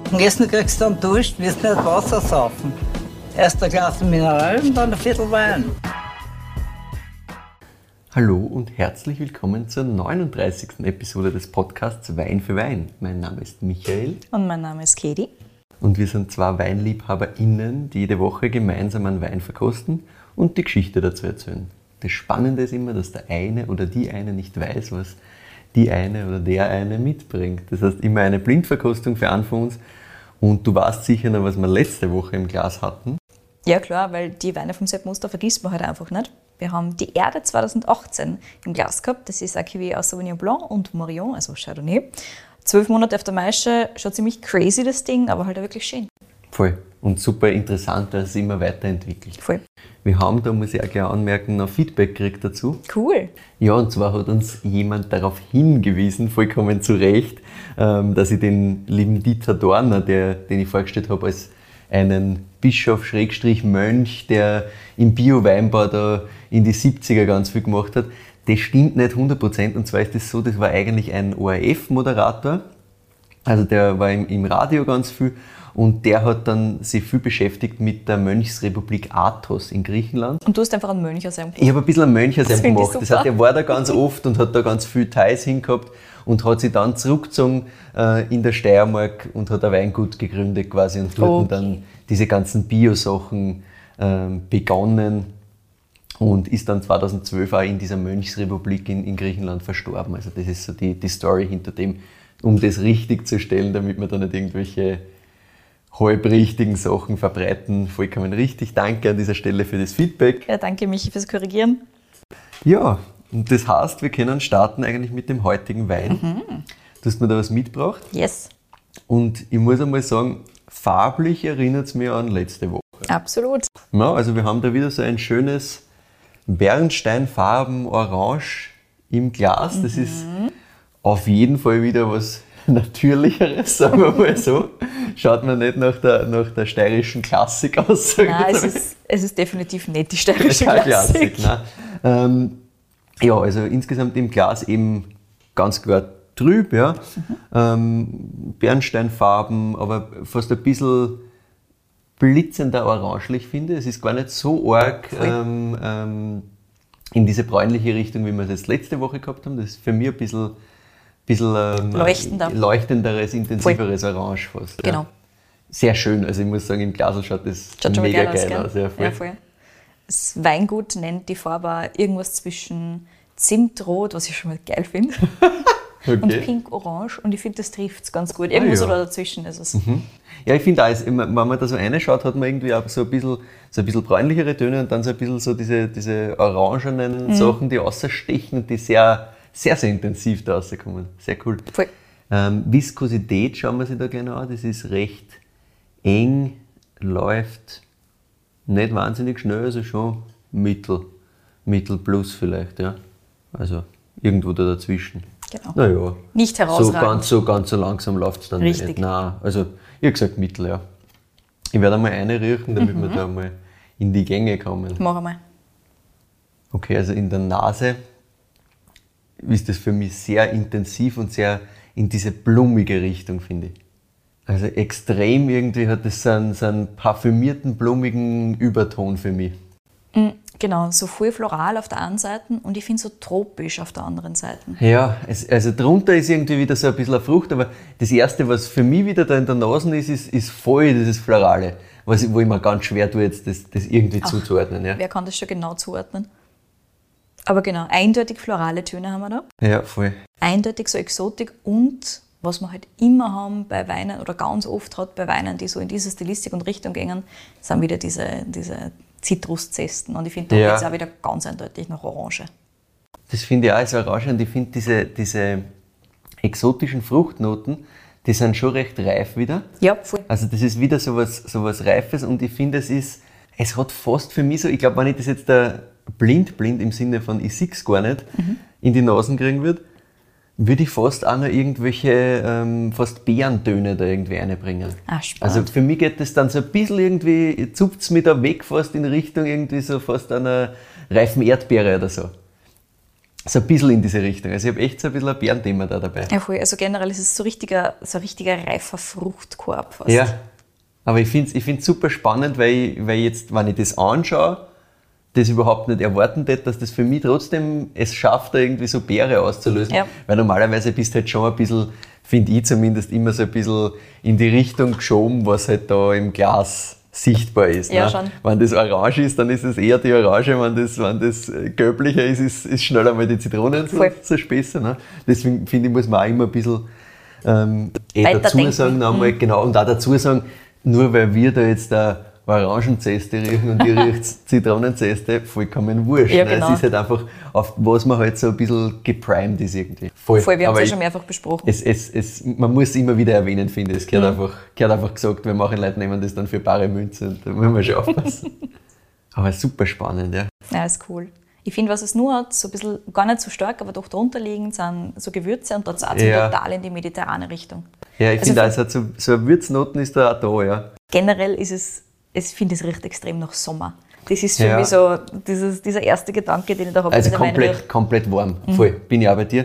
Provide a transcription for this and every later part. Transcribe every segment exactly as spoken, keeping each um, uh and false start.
Am Essen kriegst du dann Durst, wirst nicht Wasser saufen. Erst ein Glas Mineral und dann ein Viertel Wein. Hallo und herzlich willkommen zur neununddreißigsten Episode des Podcasts Wein für Wein. Mein Name ist Michael. Und mein Name ist Katie. Und wir sind zwei WeinliebhaberInnen, die jede Woche gemeinsam einen Wein verkosten und die Geschichte dazu erzählen. Das Spannende ist immer, dass der eine oder die eine nicht weiß, was die eine oder der eine mitbringt. Das heißt, immer eine Blindverkostung für einen von uns. Und du weißt sicher noch, was wir letzte Woche im Glas hatten. Ja klar, weil die Weine vom Sepp Muster vergisst man halt einfach nicht. Wir haben die Erde zweitausendachtzehn im Glas gehabt. Das ist ein Cuvée aus Sauvignon Blanc und Morillon, also Chardonnay. Zwölf Monate auf der Maische, schon ziemlich crazy das Ding, aber halt auch wirklich schön. Voll. Und super interessant, dass es immer weiterentwickelt. Voll. Wir haben, da muss ich auch gleich anmerken, noch Feedback gekriegt dazu. Cool. Ja, und zwar hat uns jemand darauf hingewiesen, vollkommen zu Recht, dass ich den lieben Dieter Dorner, der, den ich vorgestellt habe, als einen Bischof Schrägstrich Mönch, der im Bio-Weinbau da in die siebziger ganz viel gemacht hat. Das stimmt nicht hundert Prozent. Und zwar ist das so, das war eigentlich ein O R F-Moderator. Also der war im, im Radio ganz viel. Und der hat dann sich viel beschäftigt mit der Mönchsrepublik Athos in Griechenland. Und du hast einfach einen Mönch aus ihm gemacht? Ich habe ein bisschen einen Mönch aus ihm gemacht. Das heißt, er war da ganz oft und hat da ganz viele Details hingehabt und hat sich dann zurückgezogen äh, in der Steiermark und hat ein Weingut gegründet quasi und dort okay. dann diese ganzen Bio-Sachen äh, begonnen und ist dann zweitausendzwölf auch in dieser Mönchsrepublik in, in Griechenland verstorben. Also das ist so die, die Story hinter dem, um das richtig zu stellen, damit man da nicht irgendwelche halbrichtigen Sachen verbreiten. Vollkommen richtig. Danke an dieser Stelle für das Feedback. Ja, danke Michi fürs Korrigieren. Ja, und das heißt, wir können starten eigentlich mit dem heutigen Wein. Mhm. Du hast mir da was mitgebracht. Yes. Und ich muss einmal sagen, farblich erinnert es mich an letzte Woche. Absolut. Ja, also wir haben da wieder so ein schönes Bernsteinfarben Orange im Glas. Das mhm. ist auf jeden Fall wieder was Natürlicheres, sagen wir mal so. Schaut man nicht nach der, nach der steirischen Klassik aus. Nein, es ist, es ist definitiv nicht die steirische Klassik. Klassik. Klassik ähm, ja, also insgesamt im Glas eben ganz klar trüb, ja. Mhm. Ähm, Bernsteinfarben, aber fast ein bisschen blitzender orangelich finde. Es ist gar nicht so arg ähm, ähm, in diese bräunliche Richtung, wie wir es jetzt letzte Woche gehabt haben. Das ist für mich ein bisschen bisschen ähm, Leuchtender. leuchtenderes, intensiveres voll. Orange fast. Genau. Ja. Sehr schön, also ich muss sagen, im Glas schaut das schaut mega geil, geil geil aus. aus. Ja, voll. Ja, voll. Das Weingut nennt die Farbe irgendwas zwischen Zimtrot, was ich schon mal geil finde, okay. und Pink-Orange, und ich finde, das trifft es ganz gut. Irgendwo ah, ja. so da dazwischen ist es. Mhm. Ja, ich finde auch, wenn man da so reinschaut, hat man irgendwie auch so ein bisschen, so ein bisschen bräunlichere Töne und dann so ein bisschen so diese, diese orangenen mhm. Sachen, die rausstechen und die sehr Sehr, sehr intensiv da rauskommen. Sehr cool. Voll. Ähm, Viskosität schauen wir sich da gerne an. Das ist recht eng, läuft nicht wahnsinnig schnell, also schon mittel, mittel plus vielleicht. Ja. Also irgendwo da dazwischen. Genau. Naja. Nicht herausragend. So ganz so, ganz so langsam läuft es dann Richtig. nicht. Nein, also ich habe gesagt mittel, ja. Ich werde einmal eine riechen, damit mhm. wir da mal in die Gänge kommen. Mach einmal. Okay, also in der Nase ist das für mich sehr intensiv und sehr in diese blumige Richtung, finde ich. Also extrem irgendwie hat das so einen, so einen parfümierten, blumigen Überton für mich. Genau, so voll floral auf der einen Seite und ich finde so tropisch auf der anderen Seite. Ja, es, also drunter ist irgendwie wieder so ein bisschen eine Frucht, aber das Erste, was für mich wieder da in der Nase ist, ist, ist voll dieses Florale, was, wo ich mir ganz schwer tue, jetzt das, das irgendwie Ach, zuzuordnen. Ja. Wer kann das schon genau zuordnen? Aber genau, eindeutig florale Töne haben wir da. Ja, voll. Eindeutig so Exotik und was wir halt immer haben bei Weinen oder ganz oft hat bei Weinen, die so in diese Stilistik und Richtung gehen, sind wieder diese, diese Zitruszesten. Und ich finde, da ja. geht es auch wieder ganz eindeutig nach Orange. Das finde ich auch als Orange und ich finde diese, diese exotischen Fruchtnoten, die sind schon recht reif wieder. Ja, voll. Also das ist wieder so was, so was Reifes und ich finde, es ist, es hat fast für mich so, ich glaube, wenn ich das jetzt da blind, blind im Sinne von ich sehe es gar nicht, mhm. in die Nasen kriegen würde, würde ich fast auch noch irgendwelche ähm, fast Beerentöne da irgendwie reinbringen. Ah, spannend. Also für mich geht das dann so ein bisschen irgendwie, zupft es mich da weg fast in Richtung irgendwie so fast einer reifen Erdbeere oder so. so ein bisschen in diese Richtung. Also ich habe echt so ein bisschen ein Bärenthema da dabei. Ja, voll. Also generell ist es so, richtiger, so ein richtiger reifer Fruchtkorb fast. Ja, aber ich finde es ich find's super spannend, weil, ich, weil jetzt, wenn ich das anschaue, das überhaupt nicht erwarten hätte, dass das für mich trotzdem es schafft, da irgendwie so Beere auszulösen. Ja. Weil normalerweise bist du halt schon ein bisschen, finde ich zumindest, immer so ein bisschen in die Richtung geschoben, was halt da im Glas sichtbar ist. Ja, ne? schon. Wenn das orange ist, dann ist es eher die Orange, wenn das, wenn das gelblicher ist, ist, ist schnell einmal die Zitronen so, so Späße. Ne? Deswegen finde ich, muss man auch immer ein bisschen ähm, eh dazu denken. sagen, nochmal, Mhm. genau, und auch dazu sagen, nur weil wir da jetzt da Orangenzeste riechen und die riecht Zitronenzeste, vollkommen wurscht. Ja, ne? genau. Es ist halt einfach, auf was man halt so ein bisschen geprimed ist irgendwie. Voll, wir haben Aber es ja ich- schon mehrfach besprochen. es, es, es, man muss es immer wieder erwähnen, finde ich. Es gehört, einfach, gehört einfach gesagt, weil manche Leute nehmen das dann für bare Münze und da muss man schon aufpassen. Aber super spannend, ja. Ja, ist cool. Ich finde, was es nur hat, so ein bisschen, gar nicht so stark, aber doch drunter liegend, sind so Gewürze und da zahlt es Ja. total in die mediterrane Richtung. Ja, ich Also finde für- also so, so eine Würznoten ist da auch da, ja. Generell ist es, ich finde, es riecht extrem nach Sommer. Das ist für Ja. mich so dieses, dieser erste Gedanke, den ich da habe. Also wenn der Wein komplett, riecht. komplett warm, Mhm. voll, bin ich auch bei dir.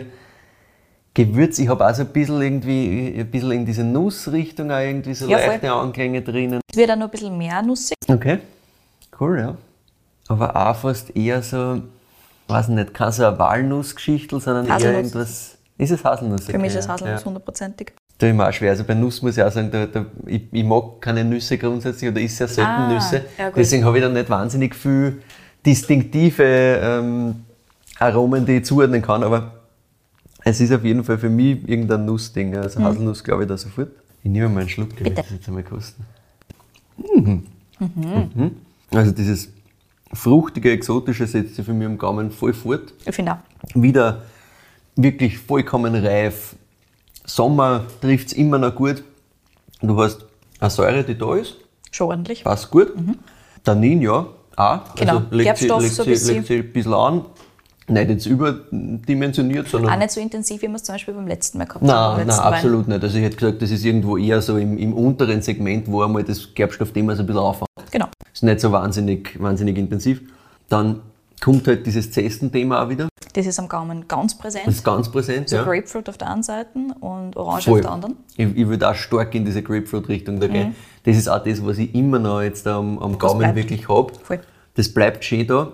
Gewürz, ich habe auch so ein bisschen irgendwie, ein bisschen in diese Nussrichtung auch irgendwie so Ja, voll. leichte Anklänge drinnen. Es wird auch noch ein bisschen mehr nussig. Okay, cool, ja. Aber auch fast eher so, weiß nicht, keine so eine Walnussgeschichtel, sondern eher Haselnuss. irgendwas. Ist es Haselnuss? Für mich ist Okay, es ja. Haselnuss Ja. hundertprozentig. Da ist mir auch schwer. Also bei Nuss muss ich auch sagen, da, da, ich, ich mag keine Nüsse grundsätzlich oder ich sehr selten Ah, Nüsse. ja, gut. Deswegen habe ich dann nicht wahnsinnig viel distinktive ähm, Aromen, die ich zuordnen kann. Aber es ist auf jeden Fall für mich irgendein Nussding. Also Haselnuss glaube ich da sofort. Ich nehme mal einen Schluck, ich will Bitte. das jetzt einmal kosten. Mhm. Mhm. Also dieses fruchtige, exotische setzt sich für mich am Gaumen voll fort. Ich finde auch. Wieder wirklich vollkommen reif. Sommer trifft es immer noch gut. Du hast eine Säure, die da ist, Schon ordentlich. passt gut. Tannin, ja, auch. Genau, Also legt sie, Gerbstoff legt, so ein sie, bisschen. legt sie ein bisschen an. Nicht jetzt überdimensioniert, sondern. Auch nicht so intensiv, wie wir es zum Beispiel beim letzten Mal gehabt haben. Nein, beim nein, letzten Wein. absolut nicht. Also ich hätte gesagt, das ist irgendwo eher so im, im unteren Segment, wo einmal das Gerbstoffthema so ein bisschen aufhängt. Genau. Ist nicht so wahnsinnig, wahnsinnig intensiv. Dann kommt halt dieses Zestenthema auch wieder. Das ist am Gaumen ganz präsent. Das ist ganz präsent. So ja. Grapefruit auf der einen Seite und Orange Voll. auf der anderen. Ich, ich würde auch stark in diese Grapefruit-Richtung da gehen. Das ist auch das, was ich immer noch jetzt am, am Gaumen bleibt. wirklich habe. Voll. Das bleibt schön da.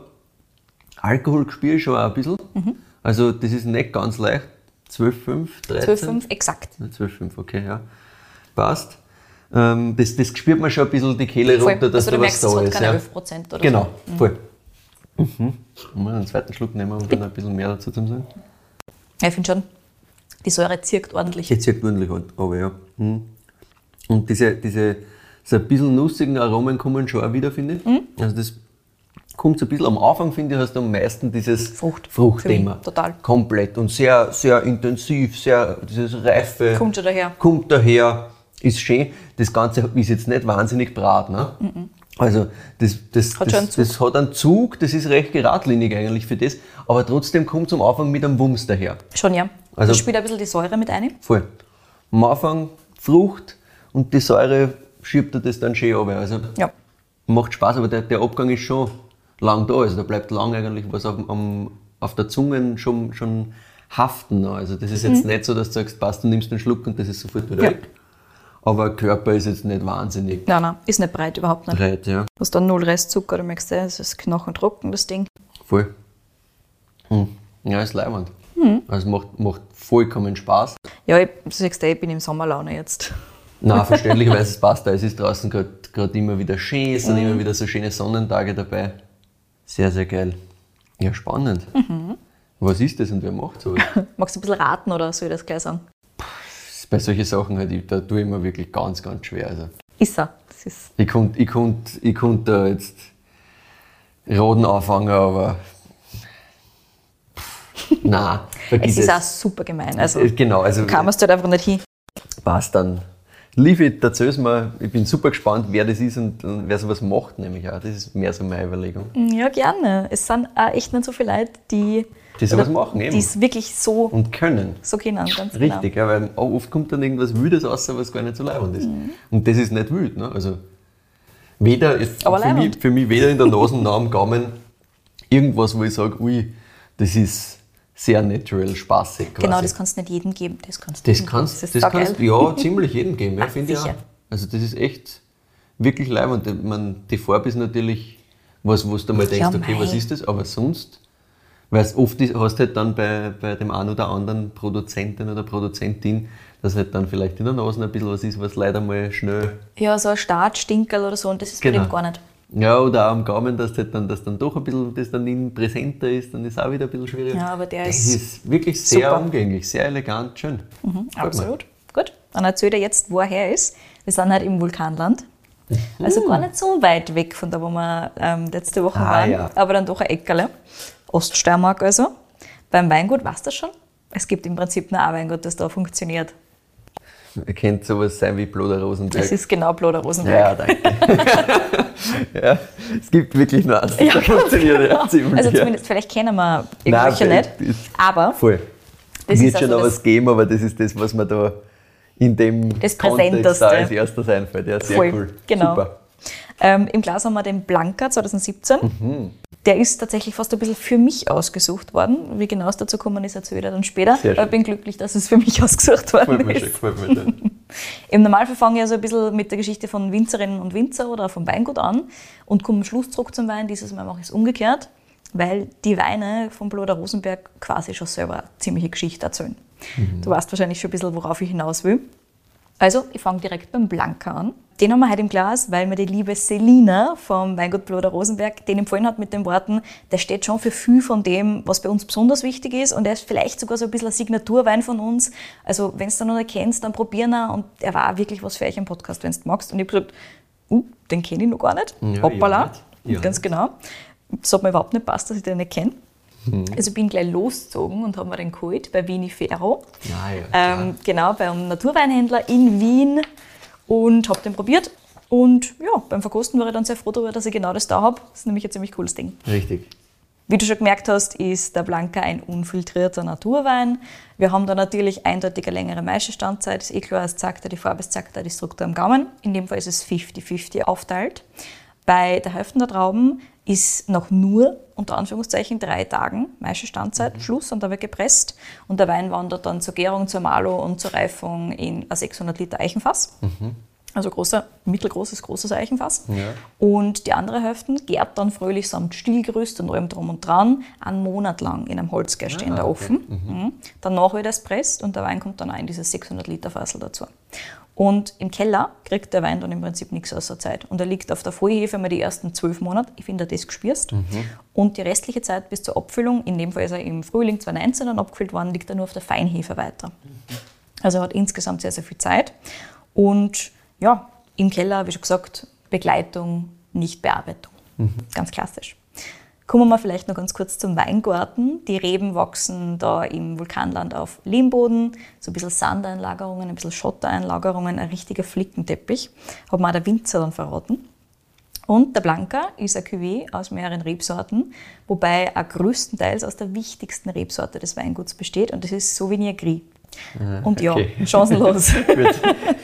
Alkohol spüre ich schon auch ein bisschen. Also das ist nicht ganz leicht. zwölf Komma fünf, dreizehn? zwölf Komma fünf, exakt. zwölf Komma fünf, okay, ja. Passt. Ähm, das, das spürt man schon ein bisschen die Kehle Voll. runter, dass Also da du was merkst, es da hat ist. keine Ja. elf Prozent oder Genau, so. voll. Mhm. Mal einen zweiten Schluck nehmen und dann ein bisschen mehr dazu zu sagen. Ja, ich finde schon, die Säure zirkt ordentlich. Jetzt zirkt ordentlich an, aber ja. Mhm. Und diese, diese so ein bisschen nussigen Aromen kommen schon auch wieder, finde ich. Mhm. Also das kommt so ein bisschen am Anfang, finde ich, hast du am meisten dieses Frucht. Fruchtthema. Für mich, total. Komplett und sehr, sehr intensiv, sehr, dieses Reife. Kommt schon daher. Kommt daher, ist schön. Das Ganze ist jetzt nicht wahnsinnig brat, ne? Also das, das, Hat schon einen das, Zug. das hat einen Zug, das ist recht geradlinig eigentlich für das, aber trotzdem kommt es am Anfang mit einem Wumms daher. Schon, ja. Also- da spielt ein bisschen die Säure mit ein. Voll. Am Anfang Frucht und die Säure schiebt er das dann schön runter. Also Ja. macht Spaß, aber der, der Abgang ist schon lang da. Also da bleibt lang eigentlich was auf, am, auf der Zunge schon, schon haften. noch. Also das ist jetzt nicht so, dass du sagst, passt, du nimmst einen Schluck und das ist sofort wieder Ja. weg. Aber Körper ist jetzt nicht wahnsinnig Nein, nein, ist nicht breit, überhaupt nicht. breit, ja. Du hast dann null Restzucker, du merkst, es ist knochentrocken, das Ding. Voll. Hm. Ja, ist leibend. Mhm. Also macht, macht vollkommen Spaß. Ja, ich, du siehst, ich bin im Sommerlaune jetzt. Nein, verständlicherweise, es passt da. Es ist draußen gerade immer wieder schön, es sind Mhm. immer wieder so schöne Sonnentage dabei. Sehr, sehr geil. Ja, spannend. Mhm. Was ist das und wer macht sowas? Magst du ein bisschen raten oder soll ich das gleich sagen? Bei solchen Sachen halt, ich, da tue ich mir wirklich ganz, ganz schwer. Also, Ist er. Das ist ich konnte ich konnt, ich konnt da jetzt Roden anfangen, aber pff, nein, vergiss es es. ist auch super gemein. Also Äh, genau, also kam es dort einfach nicht hin. passt dann. Lief ich, erzähl's mir, ich bin super gespannt, wer das ist und, und wer sowas macht, nämlich auch. Das ist mehr so meine Überlegung. Ja, gerne. Es sind auch echt nicht so viele Leute, die Die sowas oder machen, eben. die es wirklich so, Und können. so können. Ganz Richtig, ja, weil auch oft kommt dann irgendwas Wildes raus, was gar nicht so leibend ist. Und das ist nicht wild. Ne? Also weder ist Aber für, mich, leibend. für mich weder in der Nase noch am Gaumen irgendwas, wo ich sage, ui, das ist sehr natural, spaßig quasi. Genau, das kannst du nicht jedem geben. Das kannst du Das jedem kannst, geben. das ist kannst saugeil. ja ziemlich jedem geben, ja, Ah, finde ich auch. sicher. Also das ist echt wirklich leibend. Ich meine, die Farbe ist natürlich was, wo du mal denkst, Ja, okay, mei. was ist das? Aber sonst, weil es oft ist, hast du halt dann bei, bei dem einen oder anderen Produzenten oder Produzentin, dass halt dann vielleicht in der Nase ein bisschen was ist, was leider mal schnell... Ja, so ein Startstinkerl oder so, und das ist bei Genau. dem gar nicht. Ja, oder auch am Gaumen, dass halt dann, dass dann doch ein bisschen das dann in präsenter ist, dann ist es auch wieder ein bisschen schwieriger. Ja, aber der das ist ist wirklich sehr super. umgänglich, sehr elegant, schön. Gefällt mir. Absolut. Gut, dann erzähl dir jetzt, wo er her ist. Wir sind halt im Vulkanland. Also gar nicht so weit weg von da, wo wir ähm, letzte Woche Ah, waren, ja. aber dann doch ein Eckerle. Oststeiermark also. Beim Weingut, weißt du schon? Es gibt im Prinzip nur ein Weingut, das da funktioniert. Könnte sowas sein wie Bloder Rosenberg. Das ist genau Bloder Rosenberg. Ja, danke. ja, es gibt wirklich nur eins, das Ja, funktioniert. genau. Ja, ziemlich, Also ja. zumindest, vielleicht kennen wir irgendwelche Nein, nicht. ist- Aber Voll. das Wird ist schon also noch das, was geben, aber das ist das, was mir da in dem Das Kontext Präsenteste. da als erstes einfällt. Ja, sehr Voll, cool. genau. Super. ähm, im Glas haben wir den Blanca zwanzig siebzehn. Mhm. Der ist tatsächlich fast ein bisschen für mich ausgesucht worden. Wie genau es dazu gekommen ist, erzähle ich dir dann später. Sehr schön. Aber ich bin glücklich, dass es für mich ausgesucht worden Gefällt mir ist. schon, gefällt mir schon. Im Normalfall fange ich also ein bisschen mit der Geschichte von Winzerinnen und Winzer oder vom Weingut an und komme am Schluss zurück zum Wein. Dieses Mal mache ich es umgekehrt, weil die Weine von Bloder Rosenberg quasi schon selber eine ziemliche Geschichte erzählen. Mhm. Du weißt wahrscheinlich schon ein bisschen, worauf ich hinaus will. Also, ich fange direkt beim Blanca an. Den haben wir heute im Glas, weil mir die liebe Selina vom Weingut Bloder Rosenberg den empfohlen hat mit den Worten, der steht schon für viel von dem, was bei uns besonders wichtig ist, und er ist vielleicht sogar so ein bisschen ein Signaturwein von uns. Also, wenn du ihn noch nicht kennst, dann probieren ihn, und er war auch wirklich was für euch im Podcast, wenn du magst. Und ich habe gesagt, uh, den kenne ich noch gar nicht. Ja, Hoppala. ja, nicht. Ja, Ganz nicht. genau. Das hat mir überhaupt nicht passt, dass ich den nicht kenne. Also ich bin gleich losgezogen und habe mir den geholt bei Vinifero. Ja, ja, klar. Ähm, genau, beim Naturweinhändler in Wien, und habe den probiert. Und ja, beim Verkosten war ich dann sehr froh darüber, dass ich genau das da habe. Das ist nämlich ein ziemlich cooles Ding. Richtig. Wie du schon gemerkt hast, ist der Blanca ein unfiltrierter Naturwein. Wir haben da natürlich eindeutig eine längere Maischestandzeit. Das ist eh klar, es zeigt er, die Farbe es zeigt er, die Struktur am Gaumen. In dem Fall ist es fünfzig fünfzig aufteilt. Bei der Hälfte der Trauben ist nach nur, unter Anführungszeichen, drei Tagen Maischestandzeit, mhm. Schluss, und da wird gepresst. Und der Wein wandert dann zur Gärung, zur Malo und zur Reifung in ein sechshundert Liter Eichenfass. Mhm. Also großer, mittelgroßes, großes Eichenfass. Ja. Und die andere Hälfte gärt dann fröhlich samt Stillgerüst und allem drum und dran einen Monat lang in einem Holzgärständer Ah, okay. offen. Mhm. Danach wird es presst und der Wein kommt dann auch in dieses sechshundert Liter Fassel dazu. Und im Keller kriegt der Wein dann im Prinzip nichts außer Zeit. Und er liegt auf der Vollhefe mal die ersten zwölf Monate. Ich finde, das gespürst. Mhm. Und die restliche Zeit bis zur Abfüllung, in dem Fall ist er im Frühling zwanzig neunzehn dann abgefüllt worden, liegt er nur auf der Feinhefe weiter. Mhm. Also er hat insgesamt sehr, sehr viel Zeit. Und ja, im Keller, wie schon gesagt, Begleitung, nicht Bearbeitung. Mhm. Ganz klassisch. Kommen wir vielleicht noch ganz kurz zum Weingarten. Die Reben wachsen da im Vulkanland auf Lehmboden, so ein bisschen Sandeinlagerungen, ein bisschen Schottereinlagerungen, ein richtiger Flickenteppich. Hat mir auch der Winzer dann verraten. Und der Blanca ist ein Cuvée aus mehreren Rebsorten, wobei er größtenteils aus der wichtigsten Rebsorte des Weinguts besteht, und das ist Sauvignon Gris. Ah, Und ja, okay. chancenlos. Gut.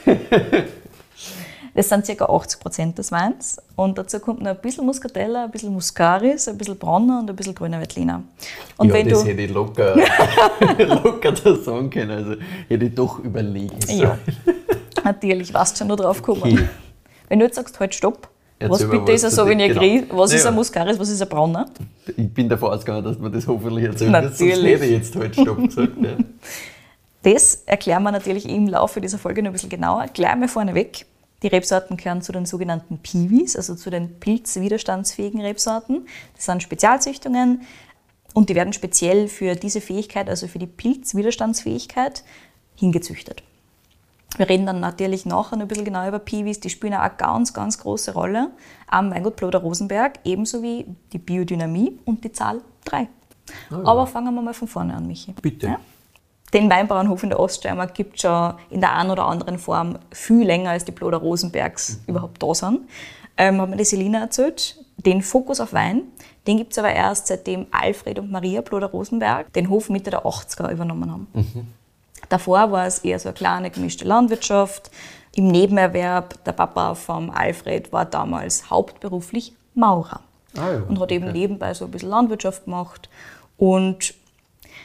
Das sind ca. achtzig Prozent des Weins. Und dazu kommt noch ein bisschen Muscatella, ein bisschen Muscaris, ein bisschen Bronner und ein bisschen grüner Veltliner. Und ja, wenn das du, hätte ich locker, locker da sagen können. Also hätte ich doch überlegen sollen. ja, natürlich, warst du schon noch drauf gekommen. Okay. Wenn du jetzt sagst, halt stopp, Erzähl was mal, bitte was ist ein du Sauvignon denkst. Gris, Genau. was ist Ja. ein Muscaris, was ist ein Bronner? Ich bin davon ausgegangen, dass man das hoffentlich erzählen wird, sonst Natürlich. hätte ich jetzt halt Stopp gesagt. Ja. Das erklären wir natürlich im Laufe dieser Folge noch ein bisschen genauer. Gleich mal vorneweg. Die Rebsorten gehören zu den sogenannten Piwis, also zu den pilzwiderstandsfähigen Rebsorten. Das sind Spezialzüchtungen und die werden speziell für diese Fähigkeit, also für die Pilzwiderstandsfähigkeit, hingezüchtet. Wir reden dann natürlich nachher noch ein bisschen genauer über Piwis, die spielen auch eine ganz, ganz große Rolle am Weingut Bloder Rosenberg, ebenso wie die Biodynamie und die Zahl drei. Oh ja. Aber fangen wir mal von vorne an, Michi. Bitte. Ja? Den Weinbauernhof in der Oststeiermark gibt es schon in der einen oder anderen Form viel länger, als die Bloder Rosenbergs mhm. überhaupt da sind. Ähm, hat mir die Selina erzählt. Den Fokus auf Wein, den gibt es aber erst seitdem Alfred und Maria Bloder Rosenberg den Hof Mitte der achtziger übernommen haben. Mhm. Davor war es eher so eine kleine gemischte Landwirtschaft. Im Nebenerwerb, der Papa vom Alfred war damals hauptberuflich Maurer. Ah, ja. Und hat eben Okay. nebenbei so ein bisschen Landwirtschaft gemacht. Und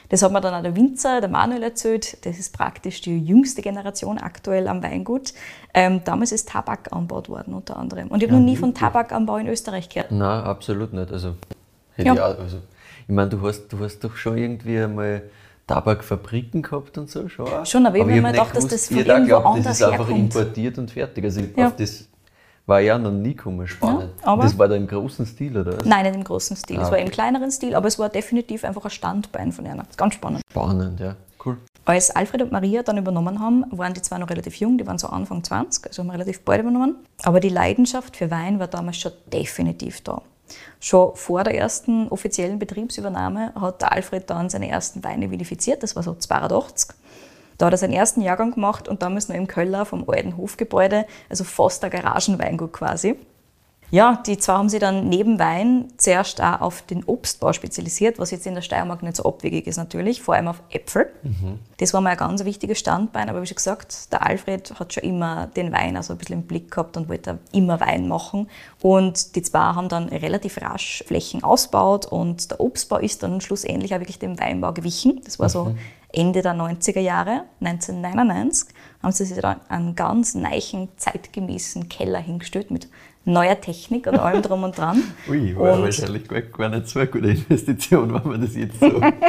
Das hat mir dann auch der Winzer, der Manuel, erzählt. Das ist praktisch die jüngste Generation aktuell am Weingut. Ähm, damals ist Tabak angebaut worden unter anderem. Und ich habe Ja, noch nie von wirklich? Tabakanbau in Österreich gehört. Nein, absolut nicht. Also, hätte Ja. ich, auch, also, ich meine, du hast, du hast doch schon irgendwie einmal Tabakfabriken gehabt und so, schon auch. Schon, aber ich hab mir hab immer nicht gedacht, dass das gewusst, von ich hab auch irgendwo geglaubt, anders das ist einfach herkommt. importiert und fertig. Also, ich- Ja. auf das war ja noch nie gekommen, spannend. Ja, aber- das war da im großen Stil, oder was? Nein, nicht im großen Stil. Ah, Es war okay. im kleineren Stil, aber es war definitiv einfach ein Standbein von einer. Ganz spannend. Spannend, ja. Cool. Als Alfred und Maria dann übernommen haben, waren die zwar noch relativ jung, die waren so Anfang zwanzig, also haben relativ bald übernommen. Aber die Leidenschaft für Wein war damals schon definitiv da. Schon vor der ersten offiziellen Betriebsübernahme hat der Alfred dann seine ersten Weine vinifiziert, das war so zweiundachtzig. Da hat er seinen ersten Jahrgang gemacht und damals noch im Keller vom alten Hofgebäude, also fast ein Garagenweingut quasi. Ja, die zwei haben sich dann neben Wein zuerst auch auf den Obstbau spezialisiert, was jetzt in der Steiermark nicht so abwegig ist natürlich, vor allem auf Äpfel. Das war mal ein ganz wichtiges Standbein, aber wie schon gesagt, der Alfred hat schon immer den Wein also ein bisschen im Blick gehabt und wollte immer Wein machen. Und die zwei haben dann relativ rasch Flächen ausgebaut und der Obstbau ist dann schlussendlich auch wirklich dem Weinbau gewichen. Das war so Ende der neunziger Jahre, neunzehnhundertneunundneunzig, haben sie sich dann einen ganz neichen, zeitgemäßen Keller hingestellt mit neuer Technik und allem drum und dran. Ui, war Und- wahrscheinlich gar, gar nicht so eine gute Investition, wenn man das jetzt so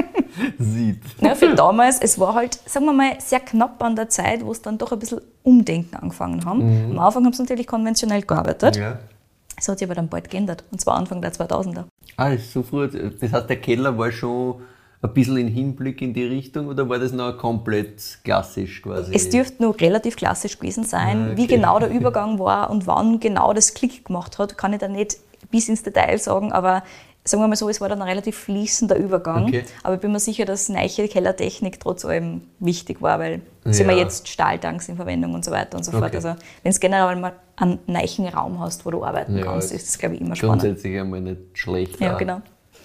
sieht. Ja, für damals, es war halt, sagen wir mal, sehr knapp an der Zeit, wo es dann doch ein bisschen Umdenken angefangen haben. Am Anfang haben sie natürlich konventionell gearbeitet. Ja. Das hat sich aber dann bald geändert, und zwar Anfang der zweitausender. Ah, ist so früh. Das heißt, der Keller war schon ein bisschen in Hinblick in die Richtung oder war das noch komplett klassisch quasi? Es dürfte noch relativ klassisch gewesen sein. Ah, Wie okay. genau der Übergang war und wann genau das Klick gemacht hat, kann ich da nicht bis ins Detail sagen, aber sagen wir mal so, es war dann ein relativ fließender Übergang. Okay. Aber ich bin mir sicher, dass neiche Kellertechnik trotz allem wichtig war, weil sehen wir Ja. jetzt Stahltanks in Verwendung und so weiter und so fort. Okay. Also wenn du generell mal einen neichen Raum hast, wo du arbeiten Ja, kannst, ist ist das, glaube ich, immer spannend. grundsätzlich einmal nicht schlecht. Ja, auch. genau.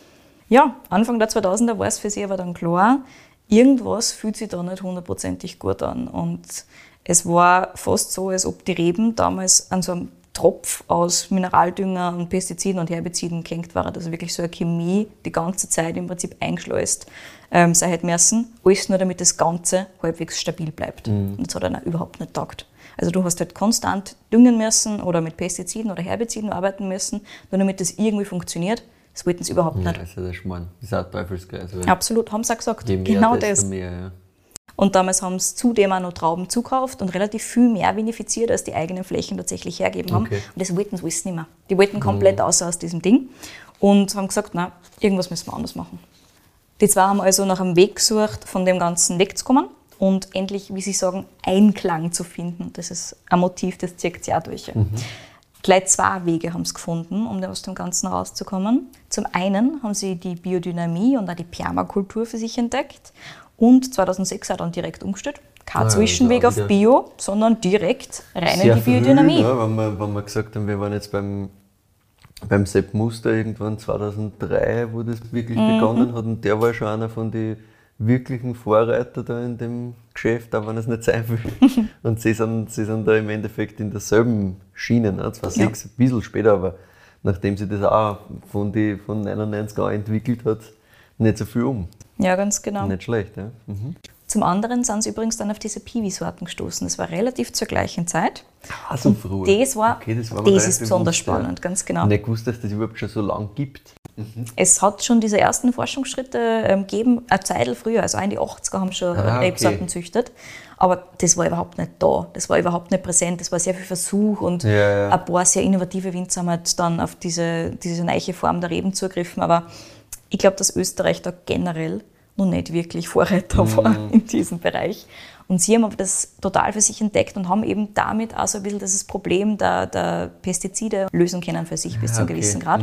Ja, Anfang der zweitausender war es für sie aber dann klar, irgendwas fühlt sich da nicht hundertprozentig gut an. Und es war fast so, als ob die Reben damals an so einem Tropf aus Mineraldünger und Pestiziden und Herbiziden gehängt waren. Also wirklich so eine Chemie die ganze Zeit im Prinzip eingeschleust ähm, sein hätte müssen. Alles nur, damit das Ganze halbwegs stabil bleibt. Und das hat dann auch überhaupt nicht taugt. Also du hast halt konstant düngen müssen oder mit Pestiziden oder Herbiziden arbeiten müssen, nur damit das irgendwie funktioniert. Das wollten sie überhaupt Ja, nicht. das ist ja der Schmarrn. Das ist auch ein Teufelskreis. weil Absolut, haben sie auch gesagt. Je mehr, Genau desto das. mehr, ja. Und damals haben sie zudem auch noch Trauben zukauft und relativ viel mehr vinifiziert, als die eigenen Flächen tatsächlich hergeben haben. Okay. Und das wollten sie alles nicht mehr. Die wollten komplett raus aus diesem Ding und haben gesagt, na, irgendwas müssen wir anders machen. Die zwei haben also nach einem Weg gesucht, von dem Ganzen wegzukommen und endlich, wie sie sagen, Einklang zu finden. Das ist ein Motiv, das zieht sich auch durch. Gleich zwei Wege haben sie gefunden, um aus dem Ganzen rauszukommen. Zum einen haben sie die Biodynamie und auch die Permakultur für sich entdeckt und zweitausendsechs auch dann direkt umgestellt. Kein Ah ja, Zwischenweg also auch auf wieder Bio, sondern direkt rein Sehr in die Biodynamie. Früh, ja, wenn, wir, wenn wir gesagt haben, wir waren jetzt beim, beim Sepp Muster irgendwann zweitausenddrei, wo das wirklich Mhm. begonnen hat. Und der war schon einer von den wirklichen Vorreiter da in dem Geschäft, auch wenn es nicht sein will. Und sie sind, sie sind da im Endeffekt in derselben Schiene, ne? zweitausendsechs, ein bisschen später, aber nachdem sie das auch von, die, von neunundneunzig an entwickelt hat, nicht so viel um. Ja, ganz genau. Nicht schlecht, ja. Mhm. Zum anderen sind sie übrigens dann auf diese Piwi-Sorten gestoßen. Das war relativ zur gleichen Zeit. Ah, so früh. Das war, Okay, das war mir das gar ist nicht besonders bewusst, ja. spannend, ganz genau. Ich habe nicht gewusst, dass das überhaupt schon so lange gibt. Es hat schon diese ersten Forschungsschritte ähm, gegeben, eine Zeit früher, also auch in die achtziger haben schon Ah, okay. Rebsorten gezüchtet. Aber das war überhaupt nicht da, das war überhaupt nicht präsent, das war sehr viel Versuch und Ja, ja. ein paar sehr innovative Winzer haben halt dann auf diese, diese neue Form der Reben zugegriffen. Aber ich glaube, dass Österreich da generell noch nicht wirklich Vorreiter Mhm. war in diesem Bereich. Und sie haben aber das total für sich entdeckt und haben eben damit auch so ein bisschen dieses Problem der, der Pestizide lösen können für sich bis zu einem okay. gewissen Grad.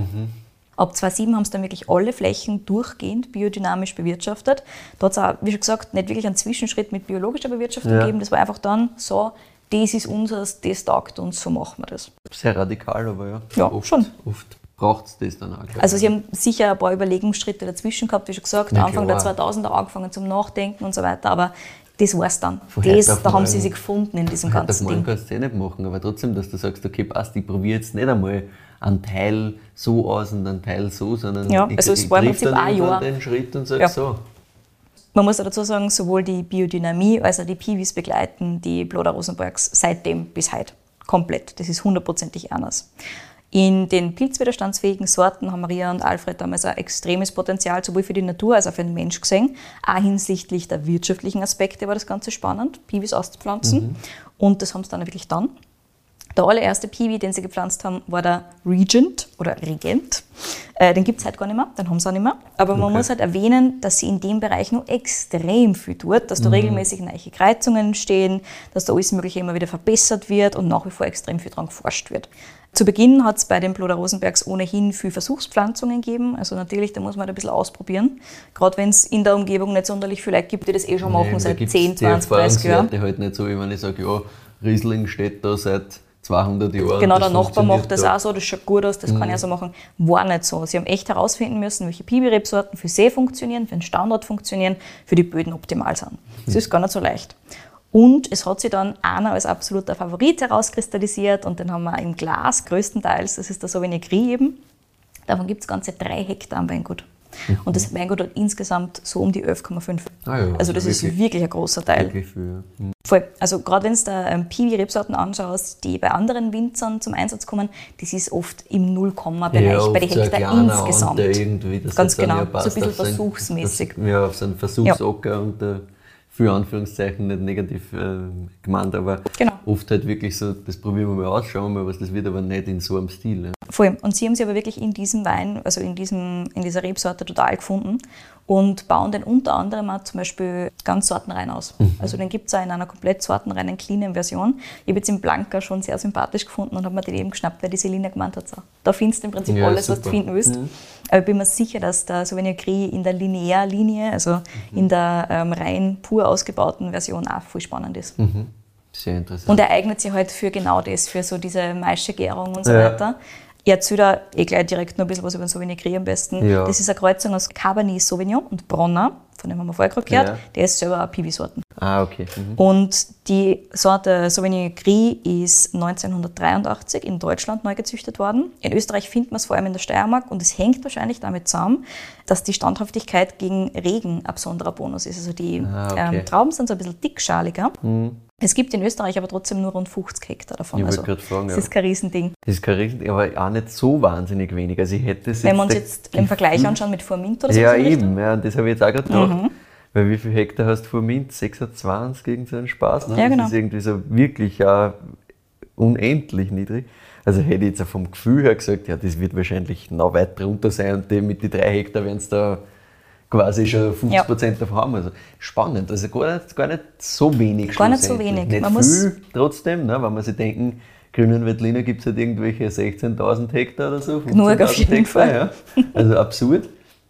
Ab zweitausendsieben haben sie dann wirklich alle Flächen durchgehend biodynamisch bewirtschaftet. Da hat es auch, wie schon gesagt, nicht wirklich einen Zwischenschritt mit biologischer Bewirtschaftung Ja. gegeben. Das war einfach dann so, das ist unseres, das taugt uns, so machen wir das. Sehr radikal, aber ja. Ja, oft, schon. Oft braucht es das dann auch. glaub Also ich. sie haben sicher ein paar Überlegungsschritte dazwischen gehabt, wie schon gesagt, Ja, Anfang klar. der zweitausender angefangen zum Nachdenken und so weiter, aber das war es dann. Von heute Das, auf da haben morgen- sie sich gefunden in diesem Heute auf ganzen morgen Ding. kannst du es eh nicht machen, aber trotzdem, dass du sagst, okay, passt, ich probiere jetzt nicht einmal einen Teil so aus und einen Teil so, sondern Ja, ich, also es ich war im triff Prinzip dann ein irgendwann Jahr. den Schritt und sag Ja. so. Man muss dazu sagen, sowohl die Biodynamie als auch die Piwis begleiten die Ploder Rosenbergs seitdem bis heute komplett. Das ist hundertprozentig anders. In den pilzwiderstandsfähigen Sorten haben Maria und Alfred damals ein extremes Potenzial, sowohl für die Natur als auch für den Mensch gesehen. Auch hinsichtlich der wirtschaftlichen Aspekte war das Ganze spannend, Piwis auszupflanzen. Mhm. Und das haben sie dann wirklich dann. Der allererste Piwi, den sie gepflanzt haben, war der Regent oder Regent. Äh, den gibt es heute gar nicht mehr, den haben sie auch nicht mehr. Aber man okay. muss halt erwähnen, dass sie in dem Bereich noch extrem viel tut, dass da mhm. regelmäßig neue Kreuzungen entstehen, dass da alles Mögliche immer wieder verbessert wird und nach wie vor extrem viel dran geforscht wird. Zu Beginn hat es bei den Ploder Rosenbergs ohnehin viel Versuchspflanzungen gegeben. Also natürlich, da muss man halt ein bisschen ausprobieren. Gerade wenn es in der Umgebung nicht sonderlich viele Leute gibt, die das eh schon machen, nee, seit zehn, zwanzig, dreißig Jahren. Die halt nicht so, wie wenn ich sage, ja, Riesling steht da seit zweihundert Jahren. Genau, der Nachbar macht das da auch so, das schaut gut aus, das mhm. kann ich auch so machen. War nicht so. Sie haben echt herausfinden müssen, welche Piwi-Rebsorten für See funktionieren, für den Standort funktionieren, für die Böden optimal sind. Das mhm. ist gar nicht so leicht. Und es hat sich dann einer als absoluter Favorit herauskristallisiert und den haben wir im Glas größtenteils, das ist der Sauvignon Gris eben. Davon gibt es ganze drei Hektar am Weingut. Mhm. Und das Weingut hat insgesamt so um die elf Komma fünf. Ah ja, also das wirklich, ist wirklich ein großer Teil. Wirklich viel, ja. mhm. Voll. Also gerade wenn du da ähm, Piwi-Rebsorten anschaust, die bei anderen Winzern zum Einsatz kommen, das ist oft im Null-Komma-Bereich ja, bei den Hektar so insgesamt. Irgendwie, das Ganz genau, ja, so ein bisschen versuchsmäßig. Sein, ja, auf so einen Versuchsacker ja. und äh, für Anführungszeichen nicht negativ äh, gemeint, aber genau. oft halt wirklich so, das probieren wir mal aus, schauen wir mal, was das wird, aber nicht in so einem Stil. Ja. Voll. Und sie haben sie aber wirklich in diesem Wein, also in, diesem, in dieser Rebsorte total gefunden und bauen den unter anderem auch zum Beispiel ganz sortenrein aus. Mhm. Also den gibt es auch in einer komplett sortenreinen, cleanen Version. Ich habe jetzt im Blanca schon sehr sympathisch gefunden und habe mir den eben geschnappt, weil die Selina gemeint hat, so. Da findest du im Prinzip ja, alles, super. Was du finden willst. Mhm. Aber ich bin mir sicher, dass der Sauvignon Gris in der Linear-Linie, also mhm. in der ähm, rein pur ausgebauten Version auch viel spannend ist. Mhm. Sehr interessant. Und er eignet sich halt für genau das, für so diese Maischegärung und so ja. weiter. Ich erzähle da eh gleich direkt noch ein bisschen was über den Sauvignon Gris am besten. Ja. Das ist eine Kreuzung aus Cabernet Sauvignon und Bronner, von dem haben wir vorher gerade gehört. Ja. Der ist selber auch Piwi-Sorten. Ah, okay. Mhm. Und die Sorte Sauvignon Gris ist neunzehnhundertdreiundachtzig in Deutschland neu gezüchtet worden. In Österreich findet man es vor allem in der Steiermark und es hängt wahrscheinlich damit zusammen, dass die Standhaftigkeit gegen Regen ein besonderer Bonus ist. Also die ah, okay. ähm, Trauben sind so ein bisschen dickschaliger. Mhm. Es gibt in Österreich aber trotzdem nur rund fünfzig Hektar davon. Ich also, gerade fragen, das ja. ist kein Riesending. Das ist kein Riesending, aber auch nicht so wahnsinnig wenig. Also ich hätte es Wenn wir uns jetzt im Vergleich anschauen mit Formint oder so. Ja, eben. Ja, das habe ich jetzt auch gerade gedacht. Mhm. Weil wie viel Hektar hast du Formint? sechsundzwanzig gegen so einen Spaß? Ne? Ja, genau. Das ist irgendwie so wirklich uh, unendlich niedrig. Also hätte ich jetzt vom Gefühl her gesagt, ja, das wird wahrscheinlich noch weit drunter sein und die, mit den drei Hektar werden es da quasi schon fünfzig Prozent ja. davon haben. Also spannend, also gar nicht, gar nicht so wenig. Gar nicht so wenig. Nicht man viel muss trotzdem, ne, wenn man sich denken, Grünen Veltliner gibt es halt irgendwelche sechzehntausend Hektar oder so. Genug auf jeden Hektar, Fall. Ja. Also absurd.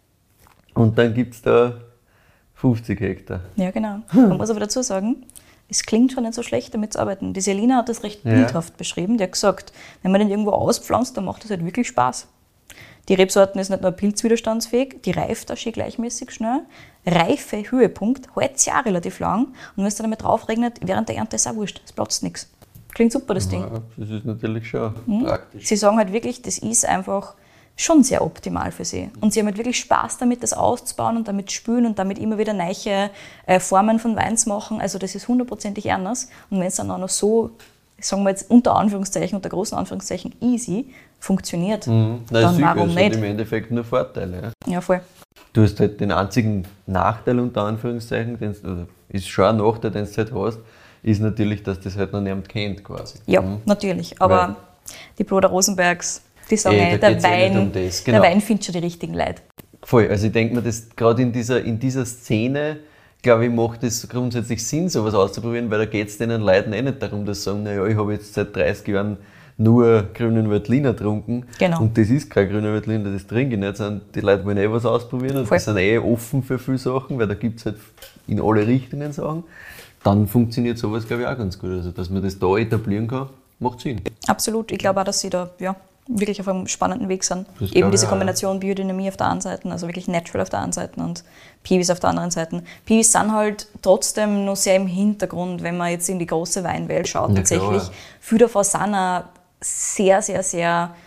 Und dann gibt es da fünfzig Hektar. Ja, genau. Man muss aber dazu sagen, es klingt schon nicht so schlecht, damit zu arbeiten. Die Selina hat das recht bildhaft ja. beschrieben. Die hat gesagt, wenn man den irgendwo auspflanzt, dann macht das halt wirklich Spaß. Die Rebsorten ist nicht nur pilzwiderstandsfähig, die reift auch schön gleichmäßig schnell. Reife, Höhepunkt, hält sich auch relativ lang. Und wenn es dann damit drauf regnet, während der Ernte ist auch wurscht, es platzt nichts. Klingt super, das Ding. Ja, das ist natürlich schon mhm. praktisch. Sie sagen halt wirklich, das ist einfach schon sehr optimal für sie. Und sie haben halt wirklich Spaß damit, das auszubauen und damit spülen und damit immer wieder neue äh, Formen von Wein zu machen. Also das ist hundertprozentig anders. Und wenn es dann auch noch so, sagen wir jetzt unter Anführungszeichen, unter großen Anführungszeichen, easy funktioniert, mhm. Nein, dann warum es nicht? Hat im Endeffekt nur Vorteile. Ja. ja, voll. Du hast halt den einzigen Nachteil, unter Anführungszeichen, den also ist schon ein Nachteil, den du halt hast, ist natürlich, dass das halt noch niemand kennt quasi. Ja, mhm. natürlich. Aber Weil, die Ploder Rosenbergs, die sagen, ey, der, Wein, um genau. der Wein findet schon die richtigen Leute. Voll, also ich denke mir, dass gerade in dieser, in dieser Szene, glaube ich, macht es grundsätzlich Sinn, sowas auszuprobieren, weil da geht es den Leuten eh nicht darum, dass sie sagen, naja, ich habe jetzt seit dreißig Jahren nur grünen Veltliner getrunken genau. und das ist kein grüner Veltliner, das trinke ich nicht, sondern die Leute wollen eh was ausprobieren und die sind eh offen für viele Sachen, weil da gibt es halt in alle Richtungen Sachen. Dann funktioniert sowas, glaube ich, auch ganz gut. Also, dass man das da etablieren kann, macht Sinn. Absolut, ich glaube auch, dass sie da ja, wirklich auf einem spannenden Weg sind. Das Eben diese Kombination Biodynamie auf der einen Seite, also wirklich natural auf der einen Seite und Piwis auf der anderen Seite. Piwis sind halt trotzdem noch sehr im Hintergrund, wenn man jetzt in die große Weinwelt schaut. Ja, tatsächlich. Viele davon sind auch sehr, sehr, sehr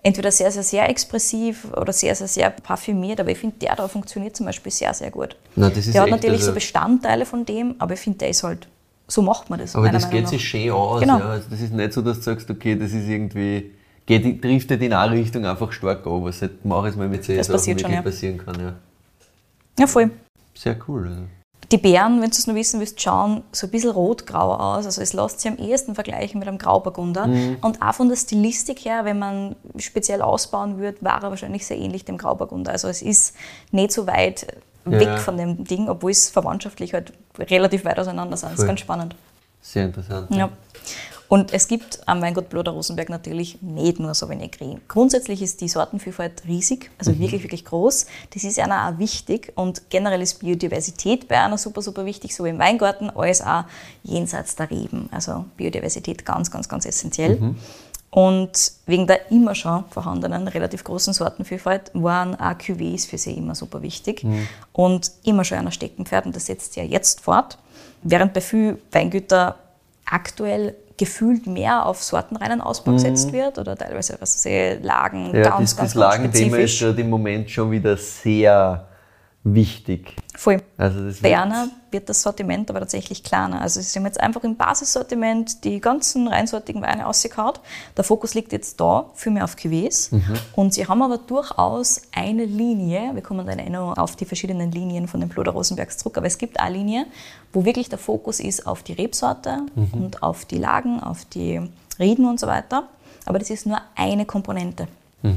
entweder sehr, sehr, sehr expressiv oder sehr, sehr, sehr parfümiert, aber ich finde, der da funktioniert zum Beispiel sehr, sehr gut. Na, das ist der hat echt, natürlich also, so Bestandteile von dem, aber ich finde, der ist halt, so macht man das. aber das Meinung geht nach. sich schön aus. Genau. Ja. Also das ist nicht so, dass du sagst, okay, das ist irgendwie, geht, driftet in eine Richtung einfach stark an, was halt mache ich mal mit solchen Das Sachen passiert schon, wirklich ja. passieren kann. Ja, Ja, voll. sehr cool. Also. Die Beeren, wenn du es noch wissen willst, schauen so ein bisschen rot-grau aus. Also es lässt sich am ehesten vergleichen mit einem Grauburgunder. Mhm. Und auch von der Stilistik her, wenn man speziell ausbauen würde, war er wahrscheinlich sehr ähnlich dem Grauburgunder. Also es ist nicht so weit weg Ja. von dem Ding, obwohl es verwandtschaftlich halt relativ weit auseinander sind. Das ist Voll. ganz spannend. Sehr interessant. Ja. Und es gibt am Weingut Bloder Rosenberg natürlich nicht nur Sauvignon Gris. Grundsätzlich ist die Sortenvielfalt riesig, also Mhm. wirklich, wirklich groß. Das ist einer auch wichtig und generell ist Biodiversität bei einer super, super wichtig, so im Weingarten, als auch jenseits der Reben. Also Biodiversität ganz, ganz, ganz essentiell. Mhm. Und wegen der immer schon vorhandenen relativ großen Sortenvielfalt waren auch Cuvées für sie immer super wichtig. Mhm. Und immer schon einer Steckenpferd und das setzt ja jetzt fort. Während bei vielen Weingütern aktuell gefühlt mehr auf sortenreinen Ausbau gesetzt wird oder teilweise, was weiß ich, Lagen, Ja, ganz, das, ganz, das ganz Lagenthema ist spezifisch. gerade im Moment schon wieder sehr wichtig. Voll. Also das Bei wird- einer wird das Sortiment aber tatsächlich kleiner. Also sie haben jetzt einfach im Basissortiment die ganzen reinsortigen Weine ausgekaut. Der Fokus liegt jetzt da, viel mehr auf Cuvées. Und sie haben aber durchaus eine Linie, wir kommen dann eh noch auf die verschiedenen Linien von den Bloder Rosenbergs zurück, aber es gibt eine Linie, wo wirklich der Fokus ist auf die Rebsorte und auf die Lagen, auf die Rieden und so weiter. Aber das ist nur eine Komponente.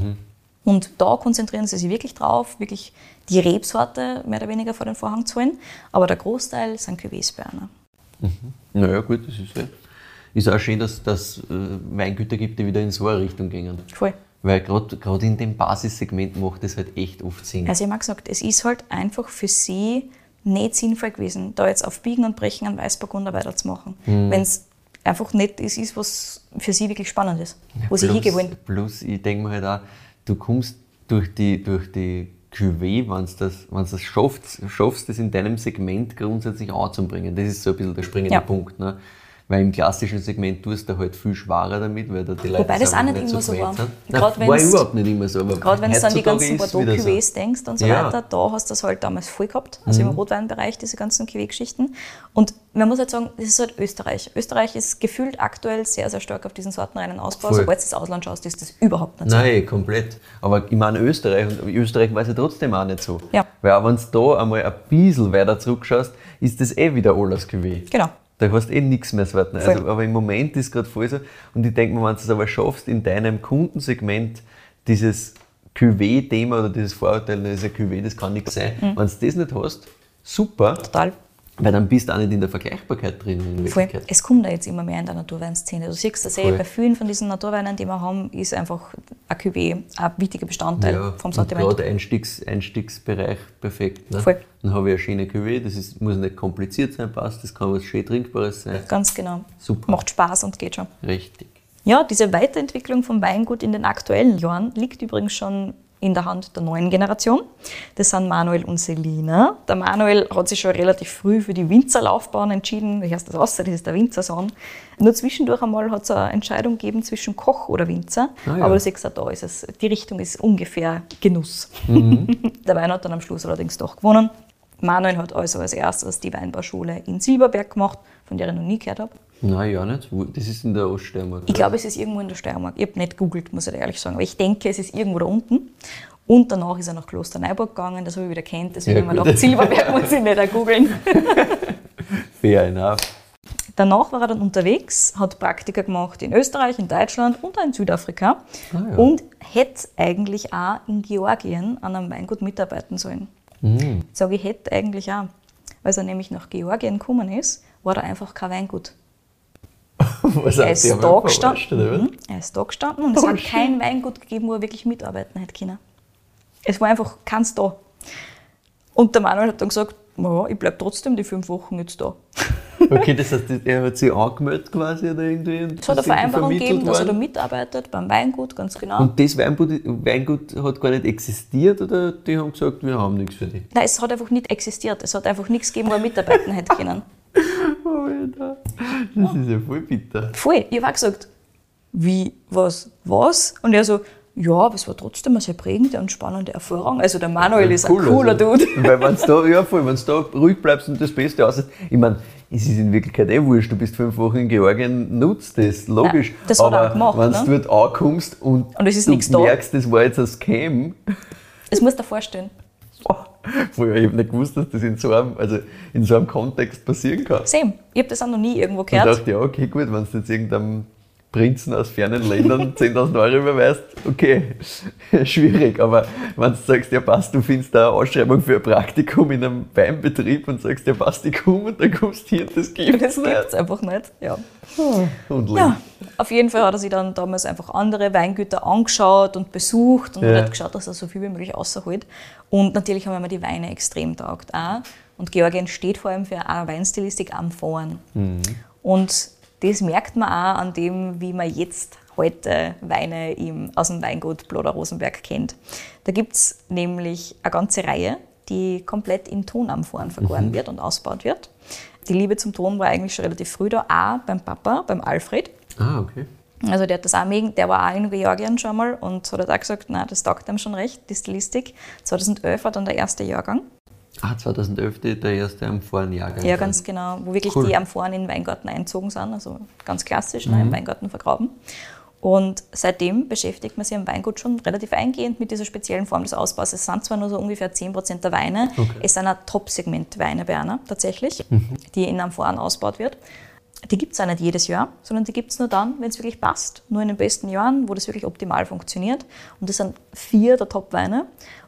Und da konzentrieren sie sich wirklich drauf, wirklich die Rebsorte mehr oder weniger vor den Vorhang zu holen. Aber der Großteil sind Cuvées bei einer. Naja, gut, das ist ja. Ist auch schön, dass es Weingüter gibt, die wieder in so eine Richtung gehen. Voll. Weil gerade in dem Basissegment macht das halt echt oft Sinn. Also ich habe gesagt, es ist halt einfach für sie nicht sinnvoll gewesen, da jetzt auf Biegen und Brechen einen Weißburgunder weiterzumachen. Mhm. Wenn es einfach nicht das ist, was für sie wirklich spannend ist, wo sie plus, hingehen wollen. plus, ich denke mir halt auch, du kommst durch die, durch die Cuvée, wenn du das, wenn's das schaffst, schaffst, das in deinem Segment grundsätzlich anzubringen. Das ist so ein bisschen der springende Ja. Punkt. Ne? Weil im klassischen Segment tust du halt viel schwerer damit, weil da die Leute Wobei das auch einfach nicht immer so gewöhnt war. sind. Gerade Nein, war wenn's- überhaupt nicht immer so. Aber Gerade wenn du an die heutzutage ganzen ist wieder Bordeaux-Cuvées so. denkst und so Ja. weiter, da hast du das halt damals voll gehabt, also Mhm. im Rotweinbereich, diese ganzen Cuvée-Geschichten. Und man muss halt sagen, das ist halt Österreich. Österreich ist gefühlt aktuell sehr, sehr stark auf diesen sortenreinen Ausbau. Voll. Sobald du das Ausland schaust, ist das überhaupt nicht so. Nein, komplett. Aber ich meine Österreich, und Österreich war es ja trotzdem auch nicht so. Ja. Weil auch wenn du da einmal ein bisschen weiter zurückschaust, ist das eh wieder alles Cuvée. Genau. Da hast du eh nichts mehr Sorten. Voll. Also, aber im Moment ist es gerade voll so. Und ich denke mir, wenn du es aber schaffst, in deinem Kundensegment dieses Cuvée-Thema oder dieses Vorurteil, das ist ein Cuvée, das kann nichts sein. Mhm. Wenn du das nicht hast, super, Total. weil dann bist du auch nicht in der Vergleichbarkeit drin. In Voll. Wirklichkeit. Es kommt da jetzt immer mehr in der Naturweinszene. Du siehst das eh, Voll. bei vielen von diesen Naturweinen, die wir haben, ist einfach ein Cuvée ein wichtiger Bestandteil Ja, vom und Sortiment. gerade Einstiegs, Einstiegsbereich perfekt. Ne? Voll. Dann habe ich eine schöne Cuvée, das ist, muss nicht kompliziert sein, passt, das kann was schön Trinkbares sein. Ganz genau. Super. Macht Spaß und geht schon. Richtig. Ja, diese Weiterentwicklung vom Weingut in den aktuellen Jahren liegt übrigens schon in der Hand der neuen Generation. Das sind Manuel und Selina. Der Manuel hat sich schon relativ früh für die Winzerlaufbahn entschieden. Wie heißt das aus? Das ist der Winzersohn. Nur zwischendurch einmal hat es eine Entscheidung gegeben zwischen Koch oder Winzer. Ah, ja. Aber du siehst auch, da ist es, die Richtung ist ungefähr Genuss. Mhm. Der Wein hat dann am Schluss allerdings doch gewonnen. Manuel hat also als erstes die Weinbauschule in Silberberg gemacht, von der ich noch nie gehört habe. Nein, ja nicht. Wo- Das ist in der Oststeiermark. Ich glaube, es ist irgendwo in der Steiermark. Ich habe nicht gegoogelt, muss ich dir ehrlich sagen. Aber ich denke, es ist irgendwo da unten. Und danach ist er nach Klosterneuburg gegangen, das habe ich wieder kennt. Deswegen Ja, habe ich mir gut. gedacht, Silberberg muss ich nicht auch googeln. Fair enough. Danach war er dann unterwegs, hat Praktika gemacht in Österreich, in Deutschland und auch in Südafrika. Ah, ja. Und hätte eigentlich auch in Georgien an einem Weingut mitarbeiten sollen. Mhm. Ich sage, ich hätte eigentlich auch. Als er nämlich nach Georgien gekommen ist, war da einfach kein Weingut. Was Er hat ist die da einmal gestanden. verarscht, oder was? Mhm. Er ist da gestanden und es Oh, hat shit. kein Weingut gegeben, wo er wirklich mitarbeiten hätte können. Es war einfach keins da. Und der Manuel hat dann gesagt, ja, ich bleibe trotzdem die fünf Wochen jetzt da. Okay, das heißt, er hat sich angemeldet quasi oder irgendwie? und Es hat eine das ist Vereinbarung vermittelt gegeben, dass er da worden? mitarbeitet, beim Weingut, ganz genau. Und das Weingut, Weingut hat gar nicht existiert oder die haben gesagt, wir haben nichts für dich? Nein, es hat einfach nicht existiert. Es hat einfach nichts gegeben, wo er mitarbeiten hätte können. Alter, das ist ja voll bitter. Voll. Ich habe auch gesagt, wie, was, was? Und er so, Ja, aber es war trotzdem eine sehr prägende und spannende Erfahrung. Also der Manuel Ja, ist cool, ein cooler also, Dude. Weil wenn du da, ja, voll, wenn's da ruhig bleibst und das Beste aus, ich meine, es ist in Wirklichkeit eh wurscht, du bist fünf Wochen in Georgien, nutzt das, logisch. Ja, das hat er aber auch gemacht, wenn ne? du dort ankommst und, Und es ist du nichts da. merkst, das war jetzt ein Scam, Das musst du dir vorstellen. Vorher, ich habe nicht gewusst, dass das in so einem, also in so einem Kontext passieren kann. Same. Ich habe das auch noch nie irgendwo Ich gehört. dachte, ja, okay, gut, wenn du jetzt irgendeinem Prinzen aus fernen Ländern zehntausend Euro überweist, okay, schwierig. Aber wenn du sagst, ja passt, du findest da eine Ausschreibung für ein Praktikum in einem Weinbetrieb und sagst, ja passt, ich komme und dann kommst du hier und das gibt Das es gibt es nicht. einfach nicht. Ja. Und Ja, auf jeden Fall hat er sich dann damals einfach andere Weingüter angeschaut und besucht und Ja. hat geschaut, dass er so viel wie möglich rausholt. Und natürlich haben mir die Weine extrem taugt auch. Und Georgien steht vor allem für eine Weinstilistik Amphoren. Mhm. Und das merkt man auch an dem, wie man jetzt heute Weine im, aus dem Weingut Bloder Rosenberg kennt. Da gibt es nämlich eine ganze Reihe, die komplett in Tonamphoren vergoren Mhm. wird und ausgebaut wird. Die Liebe zum Ton war eigentlich schon relativ früh da, auch beim Papa, beim Alfred. Ah, okay. Also der hat das auch mögen, der war auch in Georgien schon mal und hat auch gesagt, nein, das taugt ihm schon recht, die Stilistik. zweitausendelf war dann der erste Jahrgang. Ah, zweitausendelf der erste Amphoren-Jahrgang. Ja, ganz genau, wo wirklich Cool. die Amphoren in den Weingarten einzogen sind, also ganz klassisch, ne, Mhm. im Weingarten vergraben. Und seitdem beschäftigt man sich am Weingut schon relativ eingehend mit dieser speziellen Form des Ausbaus. Es sind zwar nur so ungefähr zehn Prozent der Weine, Okay. es sind auch Top-Segment-Weine bei einer tatsächlich, Mhm. die in Amphoren ausgebaut wird. Die gibt es auch nicht jedes Jahr, sondern die gibt es nur dann, wenn es wirklich passt. Nur in den besten Jahren, wo das wirklich optimal funktioniert. Und das sind vier der Top-Weine.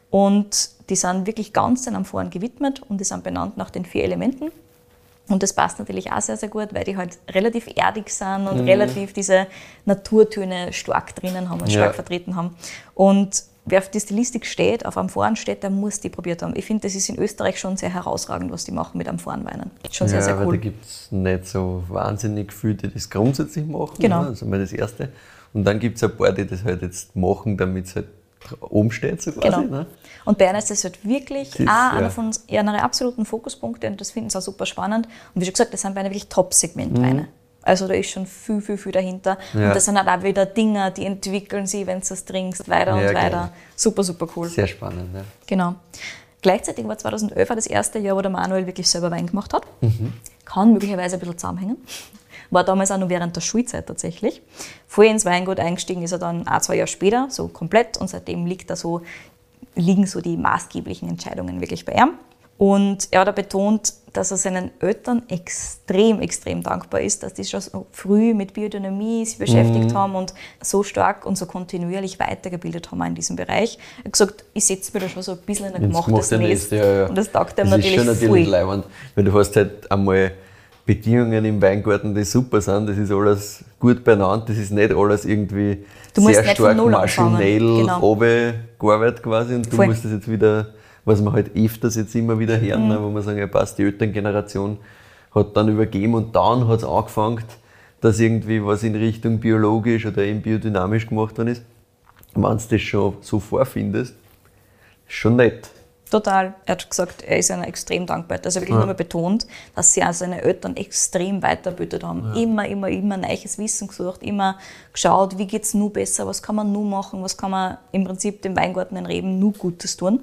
Und die sind wirklich ganz den Amphoren gewidmet und die sind benannt nach den vier Elementen. Und das passt natürlich auch sehr, sehr gut, weil die halt relativ erdig sind und Mhm. relativ diese Naturtöne stark drinnen haben und Ja. stark vertreten haben. Und wer auf die Stilistik steht, auf Amphoren steht, der muss die probiert haben. Ich finde, das ist in Österreich schon sehr herausragend, was die machen mit Amphorenweinen. Schon sehr, ja, sehr aber cool. da gibt es nicht so wahnsinnig viele, die das grundsätzlich machen. Genau. Ne? Das ist einmal das Erste. Und dann gibt es ein paar, die das halt jetzt machen, damit es halt oben steht, so quasi. Genau. Ne? Und bei einer ist das halt wirklich Das ist, auch ja. einer von ihren absoluten Fokuspunkte und das finden sie auch super spannend. Und wie schon gesagt, das sind Weine wirklich Top-Segment-Weine. Also da ist schon viel, viel, viel dahinter. Ja. Und das sind halt auch wieder Dinge, die entwickeln sich, wenn du es trinkst, weiter und Ja, weiter. geil. Super, super cool. Sehr spannend. Ja. Genau. Gleichzeitig war zweitausendelf das erste Jahr, wo der Manuel wirklich selber Wein gemacht hat. Mhm. Kann möglicherweise ein bisschen zusammenhängen. War damals auch noch während der Schulzeit tatsächlich. Voll ins Weingut eingestiegen ist er dann ein, zwei Jahre später, so komplett. Und seitdem liegt er so, liegen so die maßgeblichen Entscheidungen wirklich bei ihm. Und er hat auch betont, dass er seinen Eltern extrem, extrem dankbar ist, dass die schon so früh mit Biodynamie sich beschäftigt Mhm. haben und so stark und so kontinuierlich weitergebildet haben in diesem Bereich. Er hat gesagt, ich setze mir da schon so ein bisschen in ein Ins gemachtes gemachte Nest. Nest, ja, ja. Und das taugt ihm Das natürlich ist schon natürlich voll. leibend, weil du hast halt einmal Bedingungen im Weingarten, die super sind, das ist alles gut beieinander, das ist nicht alles irgendwie Du musst sehr nicht von stark Null anfangen. maschinell Genau. runtergearbeitet quasi und du Voll. musst das jetzt wieder, was wir halt öfters jetzt immer wieder hören, Mhm. ne, wo wir sagen, ja passt, die Elterngeneration hat dann übergeben und dann hat es angefangen, dass irgendwie was in Richtung biologisch oder eben biodynamisch gemacht worden ist. Wenn du das schon so vorfindest, ist schon nett. Total. Er hat gesagt, er ist ihnen extrem dankbar. Also wirklich Ja. nochmal betont, dass sie auch seine Eltern extrem weitergebildet haben. Immer, immer, immer neues Wissen gesucht, immer geschaut, wie geht es nur besser, was kann man nur machen, was kann man im Prinzip dem Weingarten in Reben nur Gutes tun.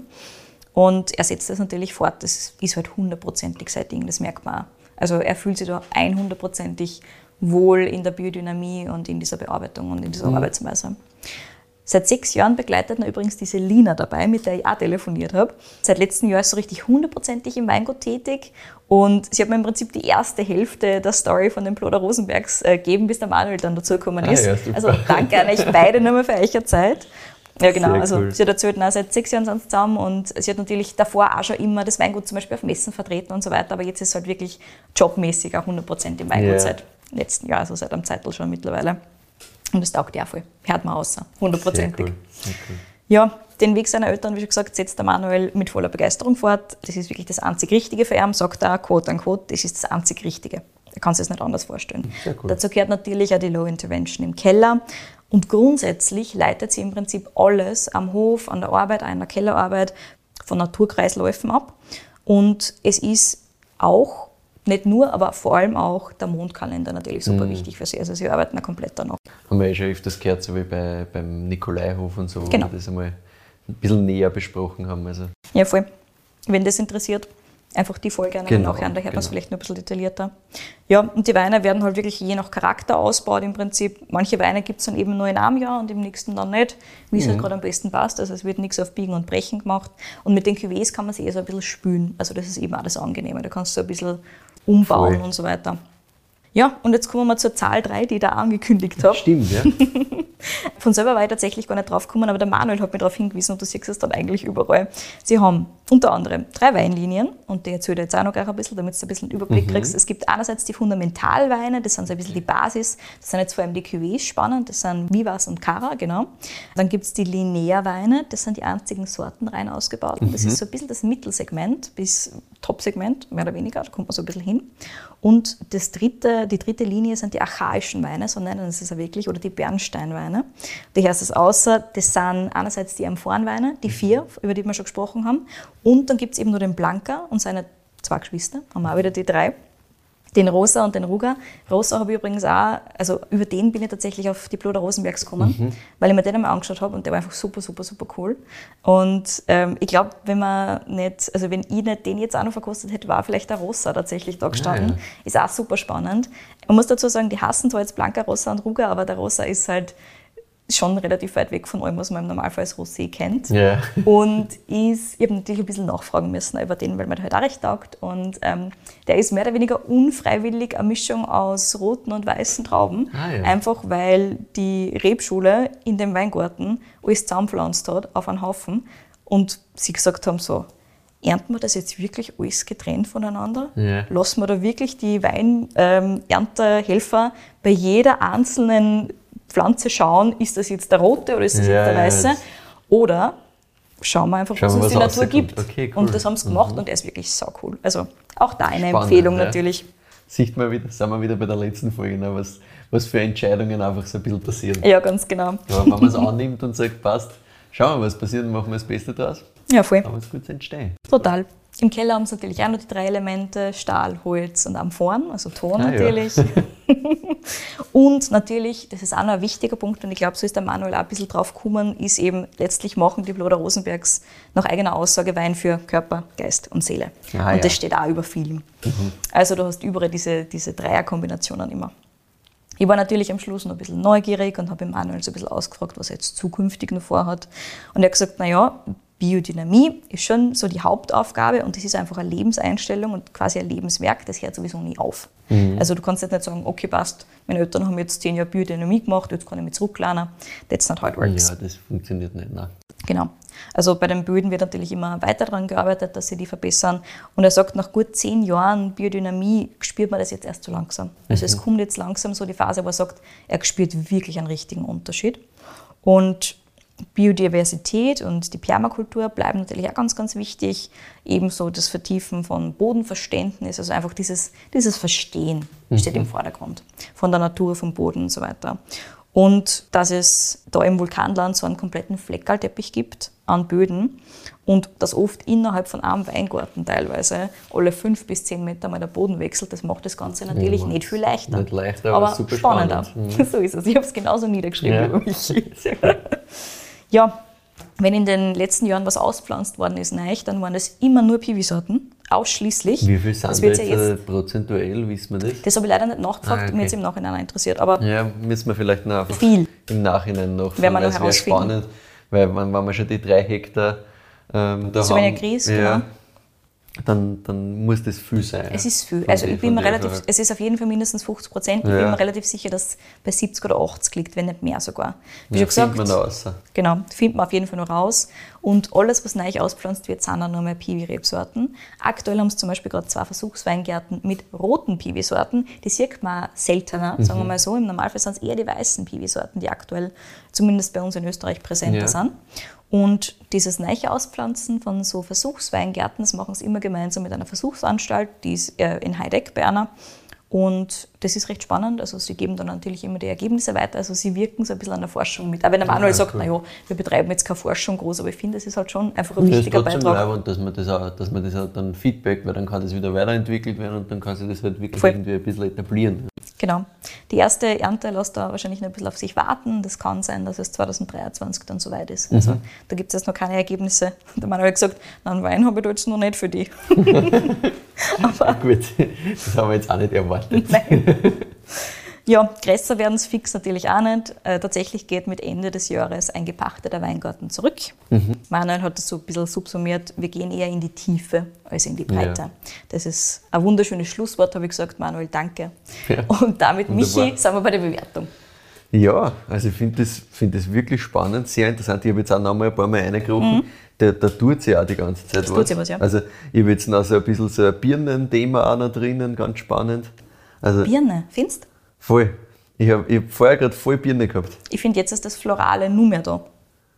Und er setzt das natürlich fort. Das ist halt hundertprozentig sein Ding, das merkt man auch. Also er fühlt sich da hundertprozentig wohl in der Biodynamie und in dieser Bearbeitung und in dieser Mhm. Arbeitsweise. Seit sechs Jahren begleitet er übrigens diese Lina dabei, mit der ich auch telefoniert habe. Seit letztem Jahr ist sie richtig hundertprozentig im Weingut tätig und sie hat mir im Prinzip die erste Hälfte der Story von den Bloder Rosenbergs äh, gegeben, bis der Manuel dann dazugekommen Ah, ist. ja, super. Also danke an euch beide nochmal für eure Zeit. Ja genau, Sehr also cool. sie hat erzählt, na, seit sechs Jahren sind sie zusammen und sie hat natürlich davor auch schon immer das Weingut zum Beispiel auf Messen vertreten und so weiter, aber jetzt ist es halt wirklich jobmäßig auch hundert Prozent im Weingut Ja. seit letzten Jahr, also seit einem Zeitl schon mittlerweile. Und das taugt ihr auch voll. Hört man außer, hundertprozentig. Sehr cool. Sehr cool. Ja, den Weg seiner Eltern, wie schon gesagt, setzt der Manuel mit voller Begeisterung fort. Das ist wirklich das einzig Richtige für ihn, sagt er, quote unquote, das ist das einzig Richtige. Er kann sich das nicht anders vorstellen. Sehr cool. Dazu gehört natürlich auch die Low Intervention im Keller. Und grundsätzlich leitet sie im Prinzip alles am Hof, an der Arbeit, auch in der Kellerarbeit von Naturkreisläufen ab. Und es ist auch nicht nur, aber vor allem auch der Mondkalender natürlich super Mhm. wichtig für sie. Also sie arbeiten ja komplett danach. Haben wir ja schon öfters gehört, so wie bei, beim Nikolaihof und so, Genau. wo wir das einmal ein bisschen näher besprochen haben. Also, Ja, voll. Wenn das interessiert, einfach die Folge gerne Genau, nachhören, da hört man es genau. vielleicht noch ein bisschen detaillierter. Ja, und die Weine werden halt wirklich je nach Charakter ausgebaut im Prinzip. Manche Weine gibt es dann eben nur in einem Jahr und im nächsten dann nicht, wie es Mhm. halt gerade am besten passt. Also es wird nichts auf Biegen und Brechen gemacht. Und mit den Cuvées kann man sie eh so ein bisschen spülen. Also das ist eben auch das Angenehme. Da kannst du ein bisschen umbauen Voll. und so weiter. Ja, und jetzt kommen wir zur Zahl drei, die ich da angekündigt habe. stimmt, ja. Von selber war ich tatsächlich gar nicht drauf gekommen, aber der Manuel hat mich darauf hingewiesen und du siehst es dann eigentlich überall. Sie haben unter anderem drei Weinlinien und die erzähle ich jetzt auch noch gleich ein bisschen, damit du ein bisschen einen Überblick Mhm. kriegst. Es gibt einerseits die Fundamentalweine, das sind so ein bisschen die Basis, das sind jetzt vor allem die Cuvées spannend, das sind Vivas und Cara, genau. Dann gibt es die Linearweine, das sind die einzigen Sorten rein ausgebauten. Das Mhm. ist so ein bisschen das Mittelsegment bis Topsegment, mehr oder weniger, da kommt man so ein bisschen hin. Und das dritte, die dritte Linie sind die archaischen Weine, so nennen sie es ja wirklich, oder die Bernsteinweine. Die heißt es außer, das sind einerseits die Amphorenweine, die vier, über die wir schon gesprochen haben, und dann gibt es eben nur den Blanca und seine zwei Geschwister, haben wir auch wieder die drei. Den Rosa und den Ruga. Rosa habe ich übrigens auch, also über den bin ich tatsächlich auf die Bloder Rosenbergs gekommen, Mhm. weil ich mir den einmal angeschaut habe und der war einfach super, super, super cool. Und ähm, ich glaube, wenn man nicht, also wenn ich nicht den jetzt auch noch verkostet hätte, war vielleicht der Rosa tatsächlich da gestanden. Ja, ja. Ist auch super spannend. Man muss dazu sagen, die hassen zwar jetzt Blanca, Rosa und Ruga, aber der Rosa ist halt schon relativ weit weg von allem, was man im Normalfall als Rosé kennt. Ja. Und ist, ich habe natürlich ein bisschen nachfragen müssen über den, weil mir der halt auch recht taugt. Und ähm, der ist mehr oder weniger unfreiwillig eine Mischung aus roten und weißen Trauben. Ah, ja. Einfach weil die Rebschule in dem Weingarten alles zusammenpflanzt hat auf einen Haufen. Und sie gesagt haben so, ernten wir das jetzt wirklich alles getrennt voneinander? Ja. Lassen wir da wirklich die Weinerntehelfer bei jeder einzelnen Pflanze schauen, ist das jetzt der rote oder ist das Ja, jetzt der ja, weiße? das- Oder schauen wir einfach, Schauen was wir, uns die was Natur rauskommt. gibt. Okay, cool. Und das haben sie gemacht Mhm. und er ist wirklich sau cool. Also auch da eine Spannend, Empfehlung ja. natürlich. Sieht man wieder, sind wir wieder bei der letzten Folge, ne, was, was für Entscheidungen einfach so ein bisschen passieren. Ja, ganz genau. Aber wenn man es annimmt und sagt, passt, schauen wir, was passiert und machen wir das Beste draus, Ja, voll. kann was Gutes entstehen. Total. Im Keller haben sie natürlich auch noch die drei Elemente, Stahl, Holz und Amphoren, also Ton Ah, ja. natürlich. Und natürlich, das ist auch noch ein wichtiger Punkt und ich glaube, so ist der Manuel auch ein bisschen drauf gekommen, ist eben, letztlich machen die Bloder Rosenbergs nach eigener Aussage Wein für Körper, Geist und Seele. Ah, und ja. das steht auch über vielem. Also du hast überall diese, diese Dreierkombinationen immer. Ich war natürlich am Schluss noch ein bisschen neugierig und habe im Manuel so ein bisschen ausgefragt, was er jetzt zukünftig noch vorhat. Und er hat gesagt, naja, Biodynamie ist schon so die Hauptaufgabe und das ist einfach eine Lebenseinstellung und quasi ein Lebenswerk, das hört sowieso nie auf. Also du kannst jetzt nicht sagen, okay, passt, meine Eltern haben jetzt zehn Jahre Biodynamie gemacht, jetzt kann ich mich zurücklernen. That's not how it works. Ja, das funktioniert nicht. Nein. Genau. Also bei den Böden wird natürlich immer weiter daran gearbeitet, dass sie die verbessern. Und er sagt, nach gut zehn Jahren Biodynamie spürt man das jetzt erst so langsam. Also es kommt jetzt langsam so die Phase, wo er sagt, er spürt wirklich einen richtigen Unterschied. Und Biodiversität und die Permakultur bleiben natürlich auch ganz, ganz wichtig. Ebenso das Vertiefen von Bodenverständnis, also einfach dieses, dieses Verstehen steht im Vordergrund von der Natur, vom Boden und so weiter. Und dass es da im Vulkanland so einen kompletten Fleckerlteppich gibt an Böden und dass oft innerhalb von einem Weingarten teilweise alle fünf bis zehn Meter mal der Boden wechselt, das macht das Ganze natürlich Ja, nicht viel leichter. nicht leichter, aber super spannender. spannend. Mhm. So ist es. Ich habe es genauso niedergeschrieben Ja. über mich. Ja, wenn in den letzten Jahren was auspflanzt worden ist, neu, dann waren das immer nur Piwi-Sorten, ausschließlich. Wie viel sind Das da wird's jetzt, ja äh, jetzt prozentuell, wissen wir das? Das habe ich leider nicht nachgefragt, Ah, okay. mir jetzt im Nachhinein auch interessiert. Aber Ja, müssen wir vielleicht noch einfach Viel. im Nachhinein noch Werden wir noch weil es wäre herausfinden. spannend, weil wenn, wenn wir schon die drei Hektar ähm, da So haben, wenn ihr Grieß, ja, genau. dann, dann muss das viel sein. es ist viel. Von Also die- ich bin von mir der relativ, Erfahrung. es ist auf jeden Fall mindestens fünfzig Prozent. Ich Ja. bin mir relativ sicher, dass es bei siebzig oder achtzig liegt, wenn nicht mehr sogar. Wie Ja, schon gesagt, findet man da raus. genau, findet man auf jeden Fall noch raus. Und alles, was neu auspflanzt wird, sind auch nur mehr Piwi-Rebsorten. Aktuell haben sie zum Beispiel gerade zwei Versuchsweingärten mit roten Piwi-Sorten. Die sieht man seltener, Mhm. sagen wir mal so. Im Normalfall sind es eher die weißen Piwi-Sorten, die aktuell zumindest bei uns in Österreich präsenter Ja. sind. Und dieses neue Auspflanzen von so Versuchsweingärten, das machen sie immer gemeinsam mit einer Versuchsanstalt, die ist äh, in Heideck bei einer. Und das ist recht spannend. Also sie geben dann natürlich immer die Ergebnisse weiter. Also sie wirken so ein bisschen an der Forschung mit. Aber wenn der Manuel ja, sagt, cool. naja, wir betreiben jetzt keine Forschung groß, aber ich finde, das ist halt schon einfach ein das wichtiger ist Beitrag. Leibend, dass man das auch, dass man das auch dann Feedback, weil dann kann das wieder weiterentwickelt werden und dann kann sich das halt wirklich Voll. irgendwie ein bisschen etablieren. Genau. Die erste Ernte lässt da wahrscheinlich noch ein bisschen auf sich warten. Das kann sein, dass es zwanzig dreiundzwanzig dann soweit ist. Also Mhm. da gibt es jetzt noch keine Ergebnisse. Der Manuel hat gesagt, nein, Wein habe ich da jetzt noch nicht für die. Aber gut, das haben wir jetzt auch nicht erwartet. Nein. Ja, größer werden es fix natürlich auch nicht. Äh, tatsächlich geht mit Ende des Jahres ein gepachteter Weingarten zurück. Mhm. Manuel hat das so ein bisschen subsumiert, wir gehen eher in die Tiefe als in die Breite. Ja. Das ist ein wunderschönes Schlusswort, habe ich gesagt. Manuel, danke. Ja. Und damit, wunderbar. Michi, sind wir bei der Bewertung. Ja, also ich finde das, find das wirklich spannend, sehr interessant. Ich habe jetzt auch noch mal ein paar Mal reingerufen. Mhm. Da, da tut sie ja auch die ganze Zeit das was. Tut sie was ja. Also ich habe jetzt noch so ein bisschen so ein Birnen-Thema auch noch drinnen, ganz spannend. Also, Birne, findest du? Voll. Ich habe ich hab vorher gerade voll Birne gehabt. Ich finde, jetzt ist das Florale nur mehr da.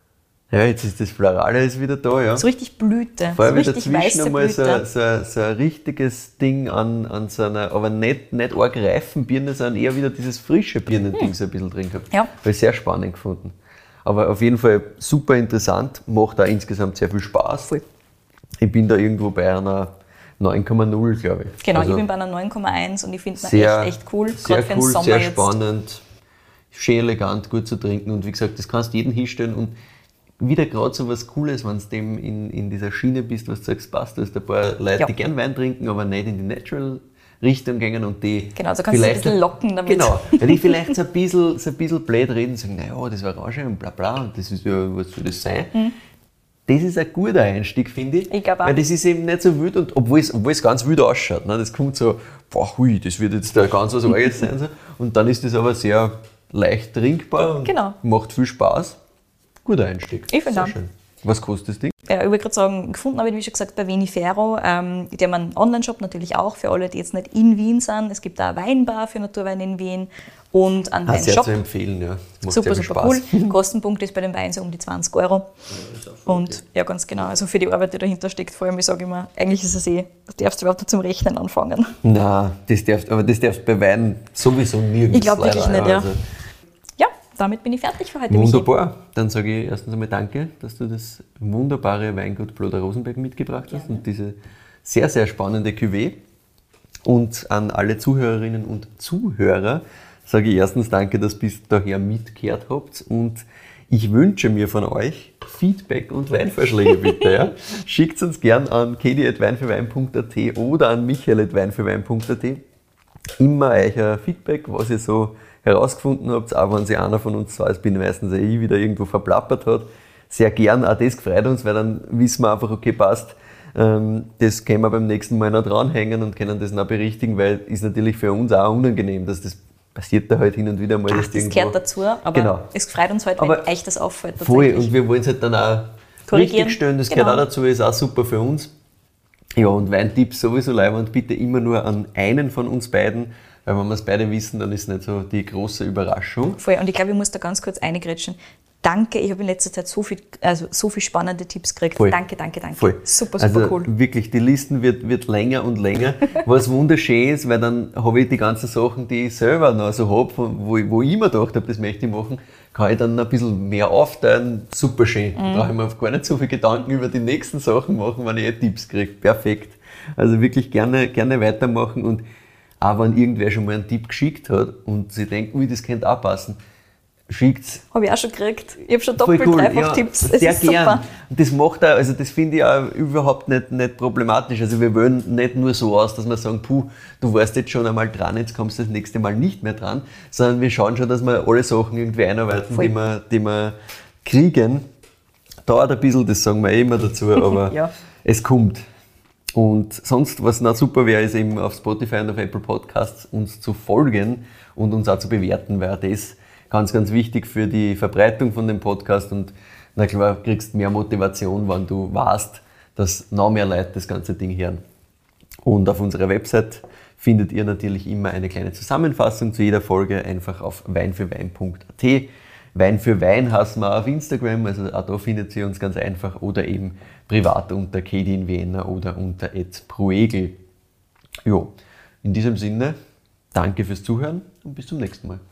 Ja, jetzt ist das Florale ist wieder da, ja. So richtig Blüte. Vor allem so wieder richtig dazwischen einmal weiße so, Blüte. so, so ein richtiges Ding an, an so einer, aber nicht, nicht arg reifen Birne, sondern eher wieder dieses frische Birnending hm. so ein bisschen drin gehabt. Ja. Habe ich sehr spannend gefunden. Aber auf jeden Fall super interessant, macht auch insgesamt sehr viel Spaß. Voll. Ich bin da irgendwo bei einer neun Komma null, glaube ich. Genau, also ich bin bei einer neun Komma eins und ich finde es echt, echt cool. Sehr für cool, den Sommer sehr jetzt. spannend, schön elegant, gut zu trinken und wie gesagt, das kannst du jedem hinstellen und wieder gerade so was Cooles, wenn du dem in, in dieser Schiene bist, was du sagst, passt, du hast ein paar Leute, Ja. die gern Wein trinken, aber nicht in die Natural-Richtung gehen und die Genau, so kannst du ein bisschen locken damit. Genau, weil die vielleicht so ein bisschen, so ein bisschen blöd reden und sagen, naja, das war Orange und bla bla und das ist ja, was soll das sein? Mhm. Das ist ein guter Einstieg, finde ich. Ich glaube auch. Weil das ist eben nicht so wild, und obwohl es, obwohl es ganz wild ausschaut. Ne? Das kommt so, boah, hui, das wird jetzt da ganz was Arges sein. So. Und dann ist das aber sehr leicht trinkbar und Genau. macht viel Spaß. Guter Einstieg. Ich finde Sehr auch. schön. Was kostet das Ding? Ja, ich würde gerade sagen, gefunden habe ich, wie schon gesagt, bei Vinifero. Ähm, die haben einen Online-Shop natürlich auch für alle, die jetzt nicht in Wien sind. Es gibt auch eine Weinbar für Naturwein in Wien und einen Ah, sehr Weinshop. zu empfehlen, ja. Macht Super, sehr viel super Spaß. cool. Kostenpunkt ist bei dem Wein so um die zwanzig Euro. Und ja, ganz genau. Also für die Arbeit, die dahinter steckt, vor allem, ich sage immer, eigentlich ist es eh, du darfst überhaupt zum Rechnen anfangen. Nein, das darfst, aber das darfst bei Wein sowieso nirgends. Ich glaube wirklich leider, nicht, ja. Also Ja, damit bin ich fertig für heute. wunderbar. Michi. Dann sage ich erstens einmal danke, dass du das wunderbare Weingut Bloder Rosenberg mitgebracht hast. Gerne. Und diese sehr, sehr spannende Cuvée. Und an alle Zuhörerinnen und Zuhörer sage ich erstens danke, dass ihr bis daher mitgehört habt. Und ich wünsche mir von euch Feedback und Weinvorschläge bitte. Ja. Schickt uns gern an katie at weinfürwein punkt at oder an michael at weinfürwein punkt at. Immer euer Feedback, was ihr so herausgefunden habt, auch wenn sich einer von uns zwei, das bin meistens ich, wieder irgendwo verplappert hat. Sehr gern, auch das freut uns, weil dann wissen wir einfach, okay, passt, ähm, das können wir beim nächsten Mal noch dranhängen und können das noch berichtigen, weil ist natürlich für uns auch unangenehm, dass das passiert da halt hin und wieder mal. Ach, dass das irgendwo, gehört dazu, aber genau. es freut uns halt, wenn Aber euch das auffällt. Voll, und wir wollen es halt dann auch Korrigieren. richtig stellen, das Genau. gehört auch dazu, ist auch super für uns. Ja, und Weintipps sowieso leibend, bitte immer nur an einen von uns beiden, weil wenn wir es beide wissen, dann ist nicht so die große Überraschung. Voll. Und ich glaube, ich muss da ganz kurz eingrätschen. Danke, ich habe in letzter Zeit so viel, also so viel spannende Tipps gekriegt. Voll. Danke, danke, danke. Voll. Super, super Also cool. wirklich, die Listen wird, wird länger und länger, was wunderschön ist, weil dann habe ich die ganzen Sachen, die ich selber noch so habe, wo, ich- wo ich immer gedacht habe, das möchte ich machen, kann ich dann ein bisschen mehr aufteilen. Super schön. Da brauche ich mir gar nicht so viel Gedanken über die nächsten Sachen machen, wenn ich eh Tipps kriege. Perfekt. Also wirklich gerne, gerne weitermachen, und auch wenn irgendwer schon mal einen Tipp geschickt hat und sie denken, ui, das könnte auch passen, schickt's. Habe ich auch schon gekriegt. Ich habe schon Voll doppelt, cool, dreifach ja, Tipps. Es sehr ist gern. super. Und das macht auch, also das finde ich auch überhaupt nicht, nicht problematisch. Also wir wollen nicht nur so aus, dass wir sagen, puh, du warst jetzt schon einmal dran, jetzt kommst du das nächste Mal nicht mehr dran, sondern wir schauen schon, dass wir alle Sachen irgendwie einarbeiten, Voll. die wir, die wir kriegen. Dauert ein bisschen, das sagen wir eh immer dazu, aber Ja. es kommt. Und sonst, was noch super wäre, ist eben auf Spotify und auf Apple Podcasts uns zu folgen und uns auch zu bewerten, weil das ganz, ganz wichtig für die Verbreitung von dem Podcast, und na klar, kriegst mehr Motivation, wenn du weißt, dass noch mehr Leute das ganze Ding hören. Und auf unserer Website findet ihr natürlich immer eine kleine Zusammenfassung zu jeder Folge, einfach auf weinfürwein punkt at. Wein für Wein heißen wir auf Instagram, also auch da findet ihr uns ganz einfach, oder eben privat unter Katie in Vienna oder unter at proegel. Jo, in diesem Sinne, Danke fürs Zuhören und bis zum nächsten Mal.